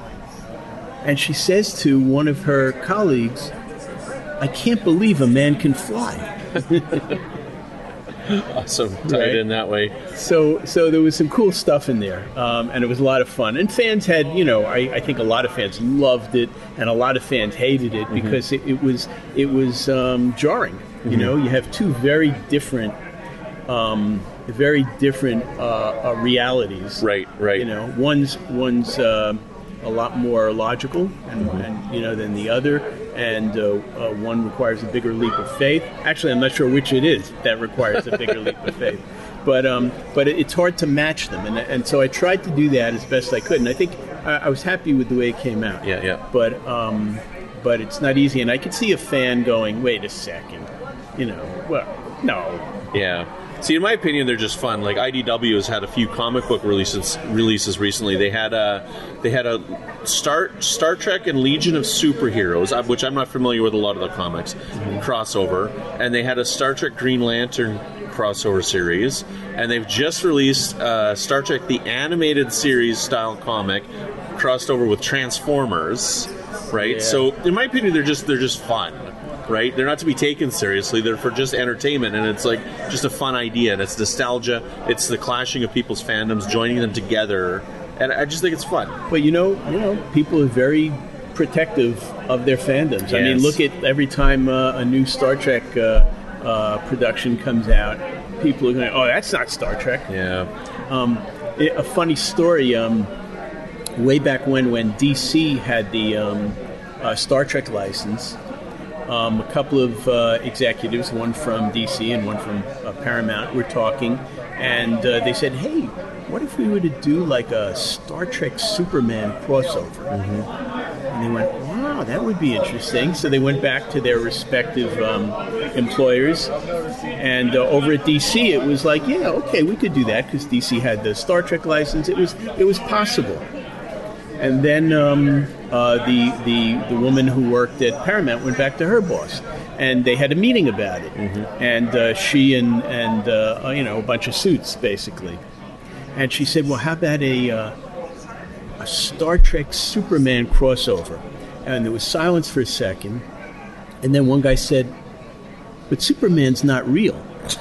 and she says to one of her colleagues, "I can't believe a man can fly." Awesome, tied right? in that way. So, so there was some cool stuff in there, um, and it was a lot of fun. And fans had, you know, I, I think a lot of fans loved it, and a lot of fans hated it mm-hmm. because it, it was it was um, jarring. Mm-hmm. You know, you have two very different, um, very different uh, uh, realities. Right, right. You know, one's one's uh, a lot more logical, and, mm-hmm. and you know, than the other. And uh, uh, one requires a bigger leap of faith. Actually, I'm not sure which it is that requires a bigger leap of faith. But um, but it's hard to match them, and and so I tried to do that as best I could. And I think I, I was happy with the way it came out. Yeah, yeah. But um, but it's not easy, and I could see a fan going, "Wait a second, you know, well, no." Yeah. See, in my opinion, they're just fun. Like I D W has had a few comic book releases releases recently. They had a they had a Star Star Trek and Legion of Superheroes, which I'm not familiar with a lot of the comics, mm-hmm. crossover, and they had a Star Trek Green Lantern crossover series, and they've just released uh, Star Trek the Animated Series style comic crossed over with Transformers, right? Yeah. So, in my opinion, they're just they're just fun. Right? They're not to be taken seriously. They're for just entertainment, and it's like just a fun idea. And it's nostalgia. It's the clashing of people's fandoms, joining them together, and I just think it's fun. But you know, you know, people are very protective of their fandoms. Yes. I mean, look at every time uh, a new Star Trek uh, uh, production comes out, people are going, "Oh, that's not Star Trek." Yeah. Um, it, a funny story. Um, way back when, when D C had the um, uh, Star Trek license. Um, a couple of uh, executives, one from D C and one from uh, Paramount, were talking, and uh, they said, "Hey, what if we were to do like a Star Trek Superman crossover?" Mm-hmm. And they went, "Wow, that would be interesting." So they went back to their respective um, employers, and uh, over at D C, it was like, "Yeah, okay, we could do that," because D C had the Star Trek license. It was it was possible. And then um, uh, the, the the woman who worked at Paramount went back to her boss, and they had a meeting about it. Mm-hmm. And uh, she and and uh, you know a bunch of suits basically. And she said, "Well, how about a uh, a Star Trek Superman crossover?" And there was silence for a second, and then one guy said, "But Superman's not real."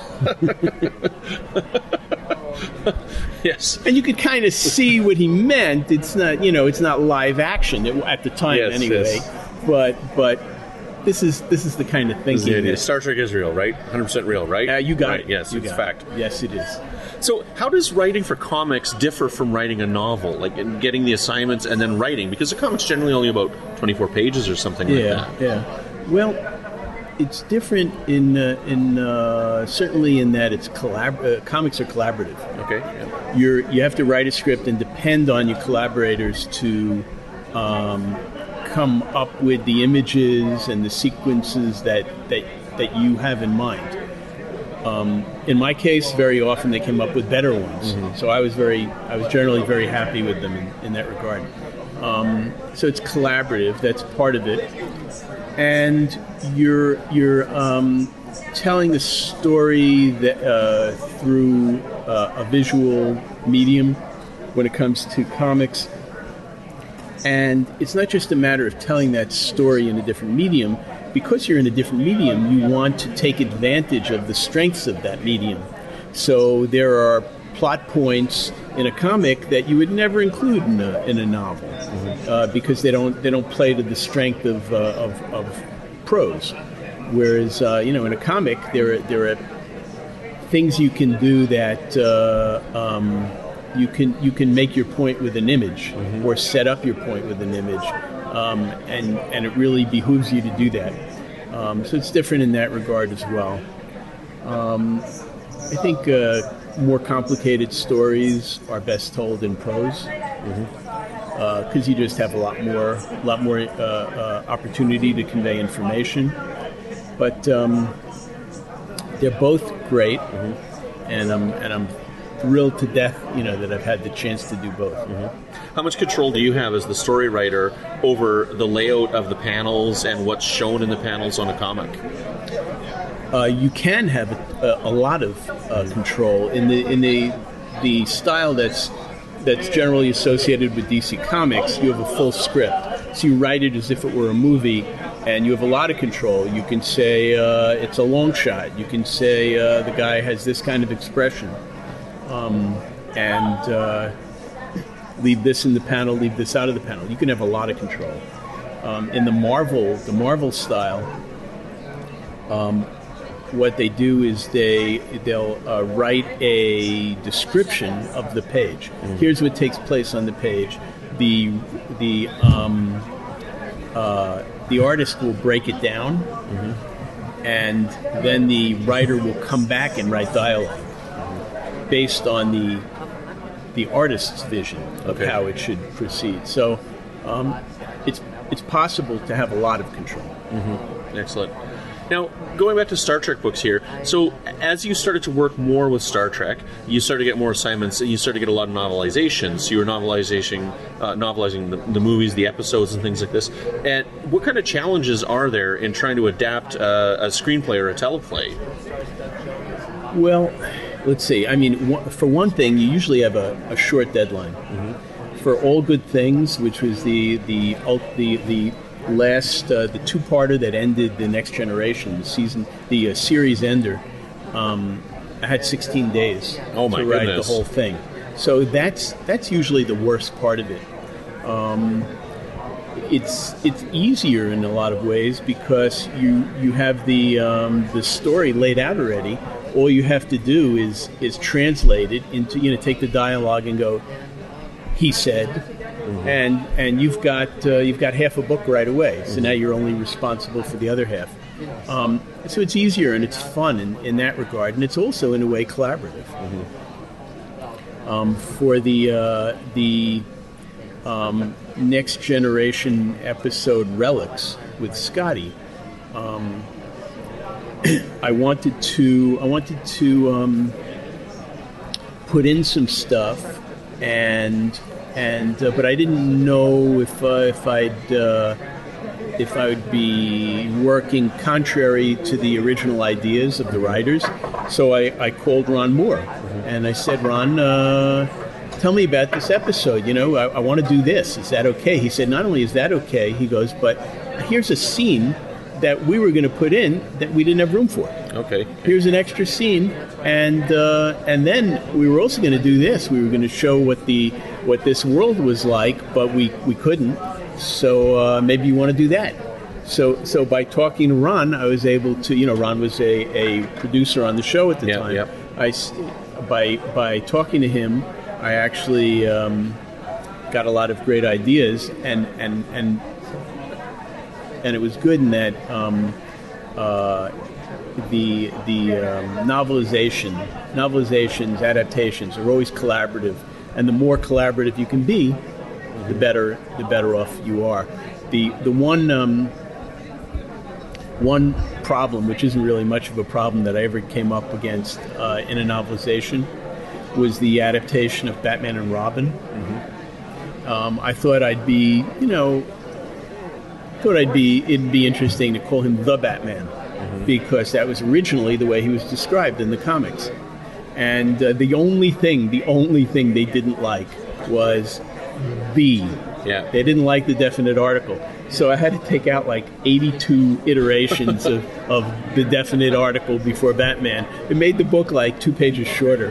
Yes, and you could kind of see what he meant. It's not, you know, it's not live action at the time, yes, anyway. Yes. But but this is this is the kind of thinking. That, Star Trek is real, right? one hundred percent real, right? Uh, you got right. it. Yes, you it's got fact. It. Yes, it is. So, how does writing for comics differ from writing a novel? Like, in getting the assignments and then writing, because the comic's generally only about twenty-four pages or something yeah, like that. Yeah. Well, it's different in uh, in uh, certainly in that it's collab- uh, comics are collaborative. Okay. Yeah. You're you have to write a script and depend on your collaborators to um, come up with the images and the sequences that that, that you have in mind. Um, in my case, very often they came up with better ones. Mm-hmm. So I was very I was generally very happy with them in, in that regard. Um, so it's collaborative. That's part of it. And you're you're um, telling the story that, uh, through uh, a visual medium when it comes to comics. And it's not just a matter of telling that story in a different medium. Because you're in a different medium, you want to take advantage of the strengths of that medium. So there are plot points in a comic that you would never include in a, in a novel, mm-hmm. uh, because they don't they don't play to the strength of uh, of, of prose. Whereas uh, you know, in a comic, there are, there are things you can do that uh, um, you can you can make your point with an image, mm-hmm. or set up your point with an image, um, and and it really behooves you to do that. Um, so it's different in that regard as well. Um, I think. Uh, More complicated stories are best told in prose, because mm-hmm. uh, you just have a lot more, lot more uh, uh, opportunity to convey information. But um, they're both great, mm-hmm. and I'm and I'm thrilled to death, you know, that I've had the chance to do both. Mm-hmm. How much control do you have as the story writer over the layout of the panels and what's shown in the panels on a comic? Uh, you can have a, a lot of uh, control in the in the the style that's that's generally associated with D C Comics. You have a full script, so you write it as if it were a movie, and you have a lot of control. You can say uh, it's a long shot. You can say uh, the guy has this kind of expression, um, and uh, leave this in the panel, leave this out of the panel. You can have a lot of control. Um, in the Marvel, the Marvel style. Um, What they do is they they'll uh, write a description of the page. Mm-hmm. Here's what takes place on the page. The the um, uh, the artist will break it down, mm-hmm. and then the writer will come back and write dialogue mm-hmm. based on the the artist's vision of okay. how it should proceed. So um, it's it's possible to have a lot of control. Mm-hmm. Excellent. Now, going back to Star Trek books here, so as you started to work more with Star Trek, you started to get more assignments, and you started to get a lot of novelizations. So you were novelizing, uh, novelizing the, the movies, the episodes, and things like this. And what kind of challenges are there in trying to adapt uh, a screenplay or a teleplay? Well, let's see. I mean, for one thing, you usually have a, a short deadline. Mm-hmm. For All Good Things, which was the the the the last uh, the two-parter that ended the Next Generation, the season, the uh, series ender, um, I had sixteen days oh my to write goodness. the whole thing. So that's that's usually the worst part of it. Um, it's it's easier in a lot of ways because you you have the um, the story laid out already. All you have to do is is translate it into, you know, take the dialogue and go, he said, mm-hmm. and and you've got uh, you've got half a book right away. So mm-hmm. now you're only responsible for the other half. Um, so it's easier and it's fun in, in that regard, and it's also in a way collaborative. Mm-hmm. Um, for the uh, the um, Next Generation episode Relics with Scotty. Um, I wanted to I wanted to um, put in some stuff, and and uh, but I didn't know if uh, if I'd uh, if I would be working contrary to the original ideas of the writers. So I, I called Ron Moore, mm-hmm. and I said, Ron, uh, tell me about this episode. You know, I, I want to do this. Is that okay? He said, not only is that okay, he goes, but here's a scene that we were going to put in that we didn't have room for. Okay. Here's an extra scene, and uh, and then we were also going to do this. We were going to show what the what this world was like, but we, we couldn't. So uh, maybe you want to do that. So so by talking to Ron, I was able to. You know, Ron was a, a producer on the show at the yep, time. Yep. I by by talking to him, I actually um, got a lot of great ideas, and and and. And it was good in that um, uh, the the um, novelization, novelizations, adaptations are always collaborative, and the more collaborative you can be, the better the better off you are. The the one um, one problem, which isn't really much of a problem that I ever came up against uh, in a novelization, was the adaptation of Batman and Robin. Mm-hmm. Um, I thought I'd be, you know. Thought I'd be it'd be interesting to call him the Batman, mm-hmm. because that was originally the way he was described in the comics. And uh, the only thing, the only thing they didn't like was the. Yeah. They didn't like the definite article. So I had to take out like eighty-two iterations of, of the definite article before Batman. It made the book like two pages shorter.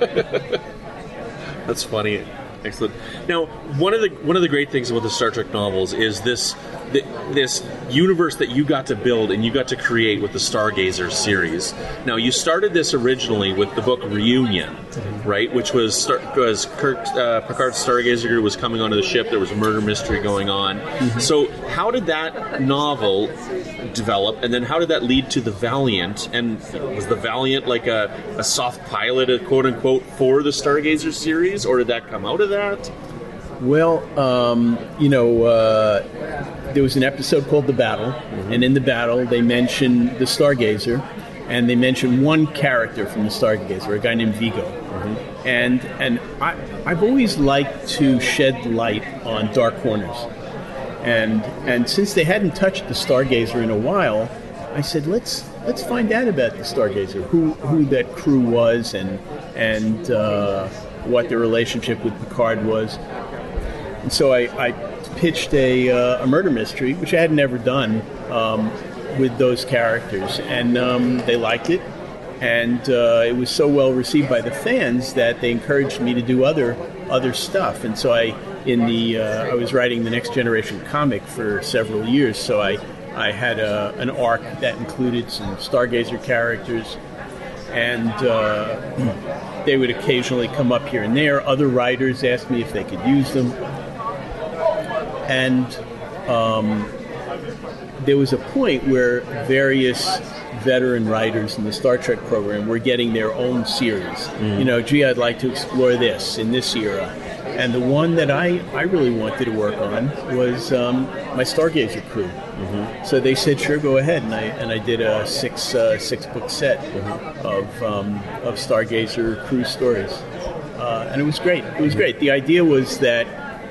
That's funny. Excellent. Now, one of the one of the great things about the Star Trek novels is this the, this universe that you got to build and you got to create with the Stargazer series. Now, you started this originally with the book Reunion, right? Which was Star, was Kirk uh, Picard's Stargazer was coming onto the ship. There was a murder mystery going on. Mm-hmm. So, how did that novel develop, and then how did that lead to the Valiant? And was the Valiant like a, a soft pilot, a quote unquote, for the Stargazer series, or did that come out of that? Well, um, you know, uh, there was an episode called The Battle, mm-hmm. and in The Battle they mention the Stargazer, and they mention one character from the Stargazer, a guy named Vigo. Mm-hmm. And and I, I've always liked to shed light on dark corners. And and since they hadn't touched the Stargazer in a while, I said, let's let's find out about the Stargazer, who who that crew was, and and uh, what their relationship with Picard was. And so I, I pitched a, uh, a murder mystery, which I had never done, um, with those characters, and um, they liked it, and uh, it was so well received by the fans that they encouraged me to do other other stuff. And so I, in the uh, I was writing the Next Generation comic for several years, so I I had a, an arc that included some Stargazer characters, and uh, they would occasionally come up here and there. Other writers asked me if they could use them. And um, there was a point where various veteran writers in the Star Trek program were getting their own series. Mm. You know, gee, I'd like to explore this in this era. And the one that I, I really wanted to work on was um, my Stargazer crew. Mm-hmm. So they said, sure, go ahead. And I and I did a six uh, six book set mm-hmm. of um, of Stargazer crew stories. Uh, and it was great. It was great. The idea was that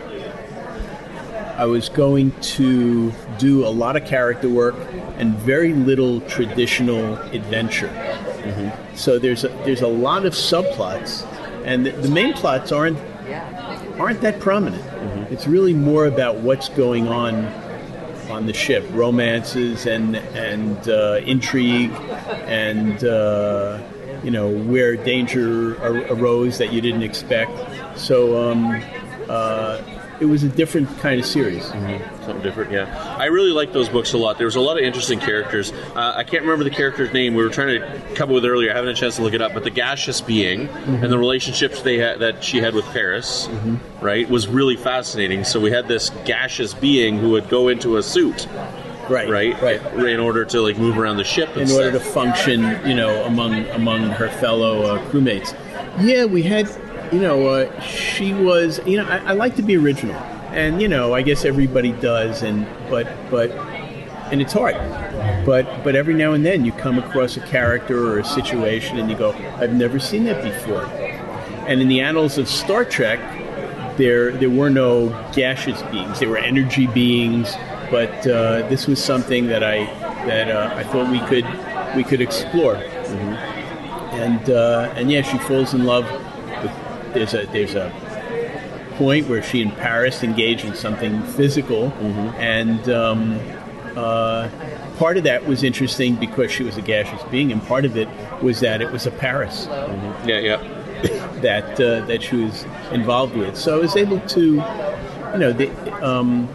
I was going to do a lot of character work and very little traditional adventure. Mm-hmm. So there's a, there's a lot of subplots, and the, the main plots aren't aren't that prominent. Mm-hmm. It's really more about what's going on on the ship, romances and and uh, intrigue, and uh, you know, where danger ar- arose that you didn't expect. So um, uh, it was a different kind of series. Mm-hmm. Something different, yeah. I really like those books a lot. There was a lot of interesting characters. Uh, I can't remember the character's name. We were trying to come up with it earlier. I haven't had a chance to look it up. But the gaseous being mm-hmm. and the relationships they had that she had with Paris, mm-hmm. right, was really fascinating. So we had this gaseous being who would go into a suit. Right, right, right. In order to like move around the ship, and in stuff. order to function, you know, among among her fellow uh, crewmates. Yeah, we had, you know, uh, she was, you know, I, I like to be original, and you know, I guess everybody does, and but but, and it's hard, but but every now and then you come across a character or a situation, and you go, I've never seen that before, and in the annals of Star Trek, there there were no gaseous beings, there were energy beings. But uh, this was something that I that uh, I thought we could we could explore, mm-hmm. and uh, and yeah, she falls in love. With, there's a there's a point where she and Paris engage in something physical, mm-hmm. and um, uh, part of that was interesting because she was a gaseous being, and part of it was that it was a Paris. Mm-hmm. Yeah, yeah. that uh, that she was involved with. So I was able to, you know, the. Um,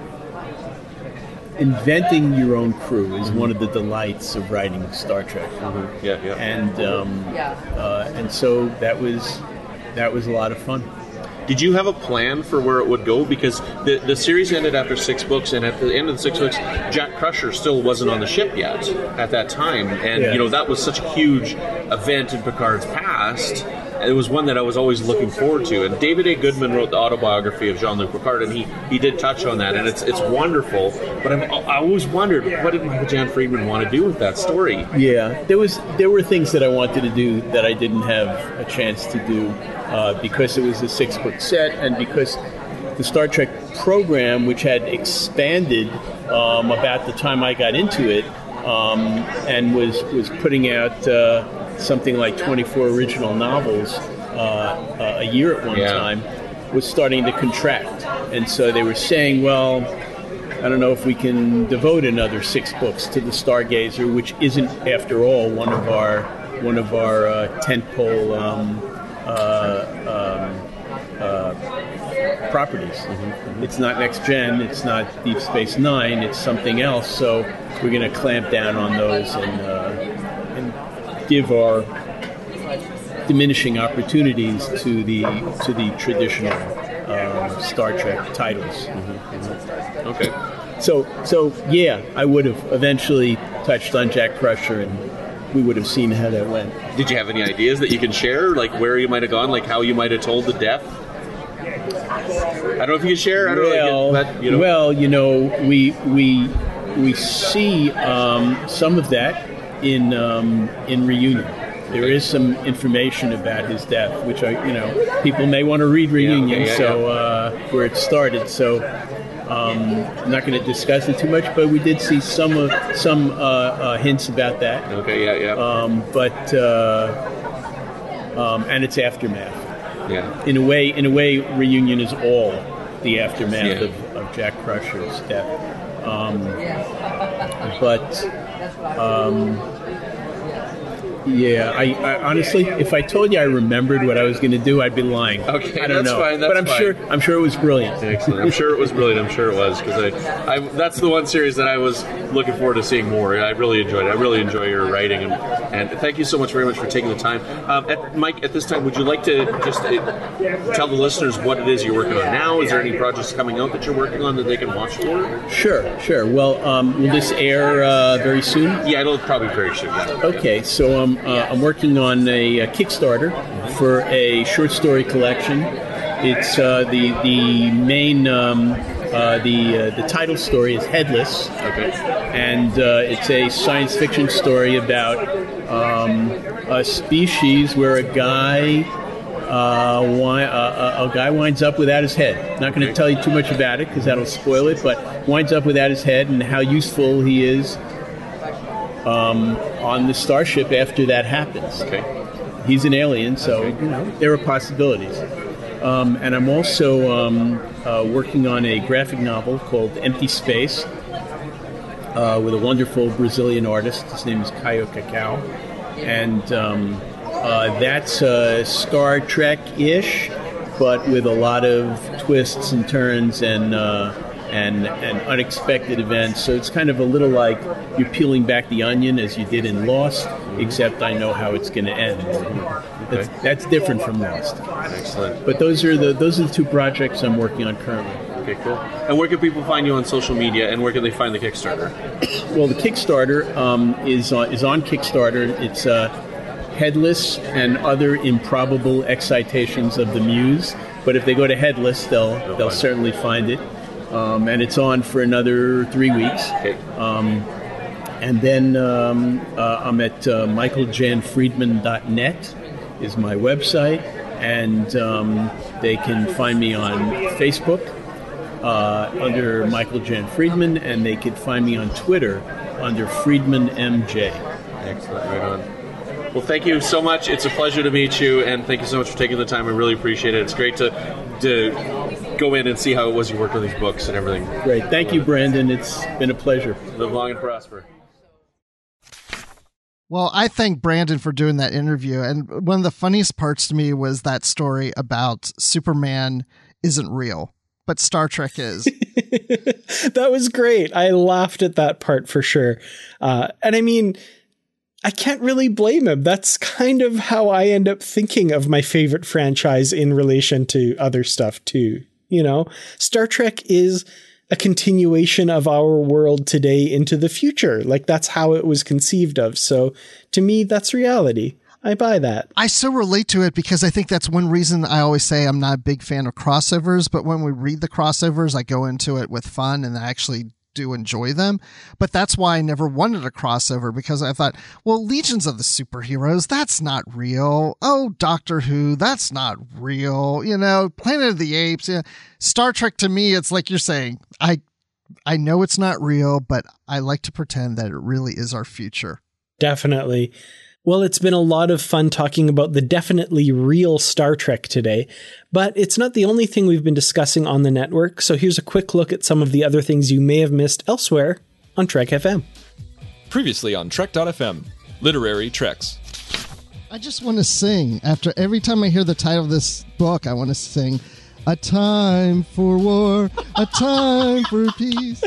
Inventing your own crew is mm-hmm. one of the delights of writing Star Trek. Mm-hmm. Yeah, yeah. And um, uh, and so that was that was a lot of fun. Did you have a plan for where it would go? Because the the series ended after six books, and at the end of the six books, Jack Crusher still wasn't on the ship yet at that time, and yeah. you know that was such a huge event in Picard's past. It was one that I was always looking forward to. And David A. Goodman wrote the autobiography of Jean-Luc Picard, and he, he did touch on that, and it's it's wonderful. But I've, I always wondered, what did Michael Jan Friedman want to do with that story? Yeah, there was there were things that I wanted to do that I didn't have a chance to do uh, because it was a six-book set, and because the Star Trek program, which had expanded um, about the time I got into it, um, and was, was putting out... Uh, something like twenty-four original novels uh, uh, a year at one yeah. time, was starting to contract. And so they were saying, well, I don't know if we can devote another six books to the Stargazer, which isn't, after all, one of our one of our uh, tentpole um, uh, um, uh, properties. Mm-hmm. It's not Next Gen, it's not Deep Space Nine, it's something else. So we're going to clamp down on those and uh, and give our diminishing opportunities to the to the traditional um, Star Trek titles. Mm-hmm. Mm-hmm. Okay. So so yeah, I would have eventually touched on Jack Crusher, and we would have seen how that went. Did you have any ideas that you can share, like where you might have gone, like how you might have told the death? I don't know if you can share. I don't well, know, but, you know. Well, you know, we we we see um, some of that in um, in Reunion. There is some information about his death, which I, you know, people may want to read Reunion, yeah, okay, yeah, so yeah. Uh, where it started. So um, I'm not going to discuss it too much, but we did see some uh, some uh, uh, hints about that. Okay, yeah, yeah. Um, but uh, um, and its aftermath. Yeah. In a way, in a way, Reunion is all the aftermath yeah. of, of Jack Crusher's death. Um, but. Um, Yeah, I, I honestly, if I told you I remembered what I was going to do, I'd be lying. Okay, I don't that's know, fine. That's but I'm fine. sure I'm sure it was brilliant. Excellent. I'm sure it was brilliant. I'm sure it was because I, I, that's the one series that I was looking forward to seeing more. I really enjoyed it. I really enjoy your writing, and, and thank you so much very much for taking the time. Um, at, Mike, at this time, would you like to just uh, tell the listeners what it is you're working on now? Is there any projects coming out that you're working on that they can watch for? Sure, sure. Well, um, will this air uh, very soon? Yeah, it'll probably very soon. Yeah. Okay, so um, uh, I'm working on a, a Kickstarter for a short story collection It's uh, the the main um, uh, the uh, the title story is Headless, Okay. and uh, it's a science fiction story about um, a species where a guy uh, wi- uh, a, a guy winds up without his head. Not going to tell you too much about it because that'll spoil it, but winds up without his head and how useful he is um, on the starship after that happens. Okay. He's an alien, so you know there are possibilities. Um, and I'm also um, uh, working on a graphic novel called Empty Space uh, with a wonderful Brazilian artist. His name is Caio Cacau. And um, uh, that's uh, Star Trek-ish, but with a lot of twists and turns and uh, and and unexpected events. So it's kind of a little like you're peeling back the onion as you did in Lost, except I know how it's going to end. That's, that's different from Lost. Excellent. But those are the those are the two projects I'm working on currently. Okay, cool. And where can people find you on social media, and where can they find the Kickstarter? Well, the Kickstarter um, is on, is on Kickstarter. It's uh, Headless and Other Improbable Excitations of the Muse. But if they go to Headless, they'll they'll, they'll certainly find it. Um, and it's on for another three weeks. Okay. Um, and then um, uh, I'm at uh, michael jan friedman dot net is my website, and um, they can find me on Facebook uh, under Michael Jan Friedman, and they can find me on Twitter under Friedman M J. Excellent. Right on. Well, thank you so much. It's a pleasure to meet you, and thank you so much for taking the time. I really appreciate it. It's great to to go in and see how it was you worked on these books and everything. Great. Thank you, Brandon. It's been a pleasure. Live long and prosper. Well, I thank Brandon for doing that interview. And one of the funniest parts to me was that story about Superman isn't real, but Star Trek is. That was great. I laughed at that part for sure. Uh, and I mean, I can't really blame him. That's kind of how I end up thinking of my favorite franchise in relation to other stuff too. You know, Star Trek is a continuation of our world today into the future. Like, that's how it was conceived of. So to me, that's reality. I buy that. I so relate to it because I think that's one reason I always say I'm not a big fan of crossovers, but when we read the crossovers, I go into it with fun and I actually do enjoy them. But that's why I never wanted a crossover, because I thought, well, Legions of the Superheroes, that's not real. Oh, Doctor Who, that's not real. You know, Planet of the Apes, yeah. Star Trek, to me, it's like you're saying, I I know it's not real, but I like to pretend that it really is our future. Definitely. Well, it's been a lot of fun talking about the definitely real Star Trek today, but it's not the only thing we've been discussing on the network. So here's a quick look at some of the other things you may have missed elsewhere on Trek F M. Previously on Trek dot F M, Literary Treks. I just want to sing. After every time I hear the title of this book, I want to sing, "A time for war, a time for peace."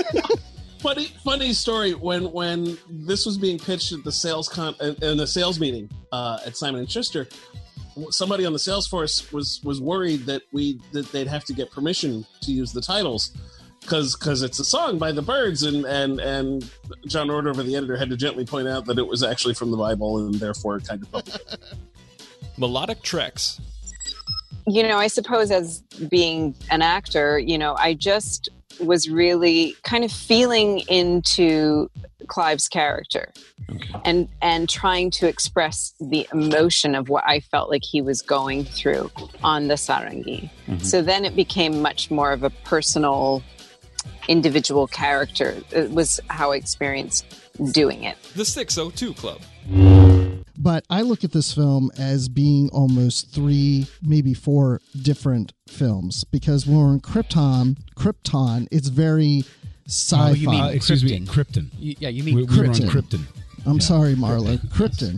Funny, funny story. When when this was being pitched at the sales con in the sales meeting uh, at Simon and Schuster, somebody on the sales force was was worried that we that they'd have to get permission to use the titles because because it's a song by the Byrds, and and and John Ordover, the editor, had to gently point out that it was actually from the Bible and therefore kind of public. Melodic Treks. You know, I suppose as being an actor, you know, I just was really kind of feeling into Clive's character okay. and and trying to express the emotion of what I felt like he was going through on the Sarangi. Mm-hmm. So then it became much more of a personal, individual character. It was how I experienced doing it. The six oh two Club. But I look at this film as being almost three, maybe four different films, because when we're in Krypton, Krypton, it's very sci-fi. Oh, you mean uh, excuse me, Krypton. You, yeah, you mean we, Krypton. We were on Krypton. I'm yeah. sorry, Marla. Krypton.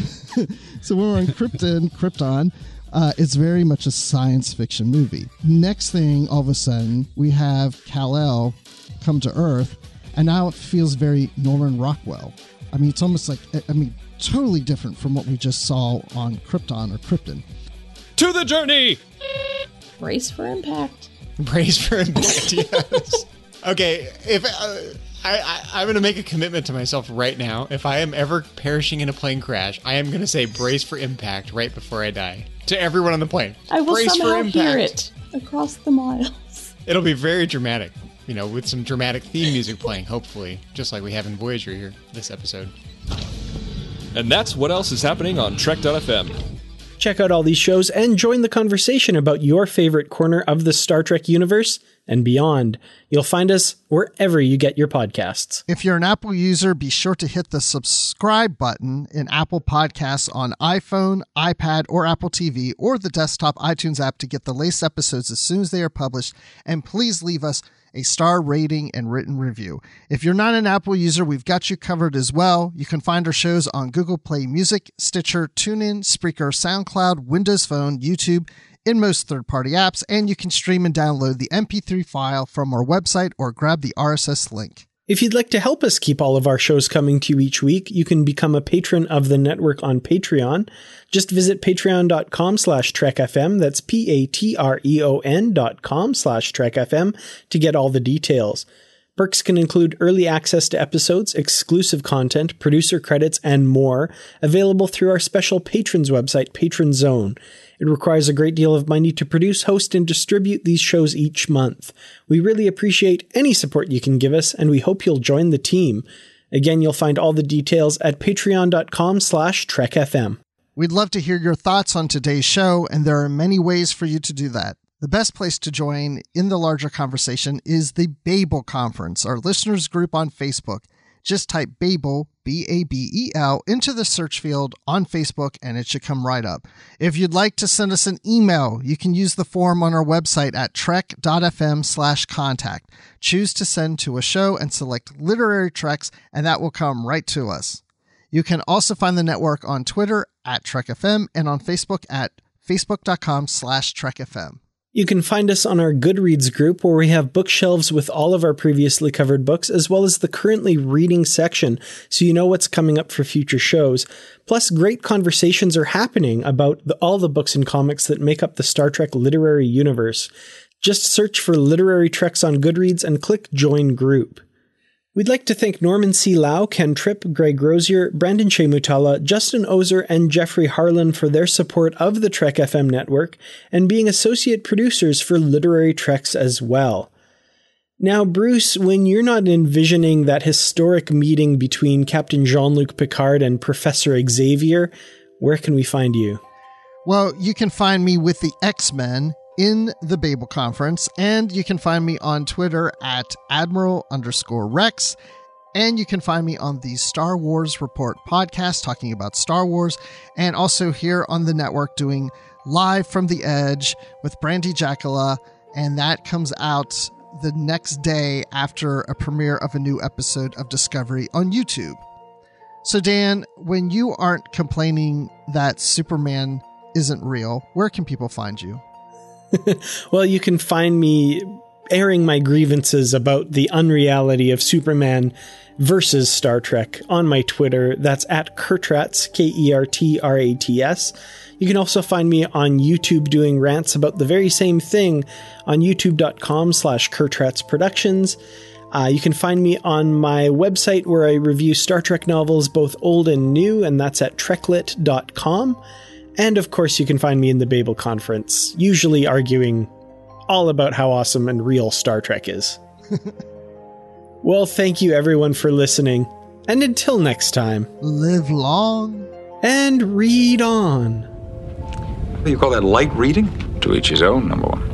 So when we're in Krypton, Krypton, uh, it's very much a science fiction movie. Next thing, all of a sudden, we have Kal-El come to Earth, and now it feels very Norman Rockwell. I mean, it's almost like, I mean, totally different from what we just saw on Krypton or Krypton. To the journey! Brace for impact. Brace for impact, yes. Okay, if uh, I, I, I'm going to make a commitment to myself right now. If I am ever perishing in a plane crash, I am going to say brace for impact right before I die. to everyone on the plane. I will Brace somehow for impact. hear it across the miles. It'll be very dramatic, you know, with some dramatic theme music playing, hopefully, just like we have in Voyager here this episode. And that's what else is happening on Trek dot f m. Check out all these shows and join the conversation about your favorite corner of the Star Trek universe and beyond. You'll find us wherever you get your podcasts. If you're an Apple user, be sure to hit the subscribe button in Apple Podcasts on iPhone, iPad, or Apple T V, or the desktop iTunes app to get the latest episodes as soon as they are published. And please leave us a star rating and written review. If you're not an Apple user, we've got you covered as well. You can find our shows on Google Play Music, Stitcher, TuneIn, Spreaker, SoundCloud, Windows Phone, YouTube, in most third-party apps, and you can stream and download the M P three file from our website or grab the R S S link. If you'd like to help us keep all of our shows coming to you each week, you can become a patron of the network on Patreon. Just visit patreon.com slash trekfm, that's P-A-T-R-E-O-N dot com slash trekfm to get all the details. Perks can include early access to episodes, exclusive content, producer credits, and more, available through our special patrons website, Patron Zone. It requires a great deal of money to produce, host, and distribute these shows each month. We really appreciate any support you can give us, and we hope you'll join the team. Again, you'll find all the details at patreon.com slash trekfm. We'd love to hear your thoughts on today's show, and there are many ways for you to do that. The best place to join in the larger conversation is the Babel Conference, our listeners group on Facebook. Just type Babel, B A B E L, into the search field on Facebook, and it should come right up. If you'd like to send us an email, you can use the form on our website at trek.fm slash contact. Choose to send to a show and select Literary Treks, and that will come right to us. You can also find the network on Twitter at TrekFM and on Facebook at facebook.com slash TrekFM. You can find us on our Goodreads group, where we have bookshelves with all of our previously covered books, as well as the currently reading section, so you know what's coming up for future shows. Plus, great conversations are happening about the, all the books and comics that make up the Star Trek literary universe. Just search for Literary Treks on Goodreads and click Join Group. We'd like to thank Norman C. Lau, Ken Tripp, Greg Rosier, Brandon Shea Mutala, Justin Ozer, and Jeffrey Harlan for their support of the Trek F M network and being associate producers for Literary Treks as well. Now, Bruce, when you're not envisioning that historic meeting between Captain Jean-Luc Picard and Professor Xavier, where can we find you? Well, you can find me with the X-Men in the Babel Conference, and you can find me on Twitter at Admiral underscore Rex, and you can find me on the Star Wars Report podcast talking about Star Wars, and also here on the network doing Live from the Edge with Brandy Jackala, and that comes out the next day after a premiere of a new episode of Discovery on YouTube. So Dan, when you aren't complaining that Superman isn't real, where can people find you? Well, you can find me airing my grievances about the unreality of Superman versus Star Trek on my Twitter. That's at Kertrats, K E R T R A T S. You can also find me on YouTube doing rants about the very same thing on youtube.com slash Kertrats Productions. Uh, you can find me on my website where I review Star Trek novels, both old and new, and that's at treklit dot com. And of course, you can find me in the Babel Conference, usually arguing all about how awesome and real Star Trek is. Well, thank you everyone for listening. And until next time, live long and read on. What do you call that, light reading? To each his own, number one.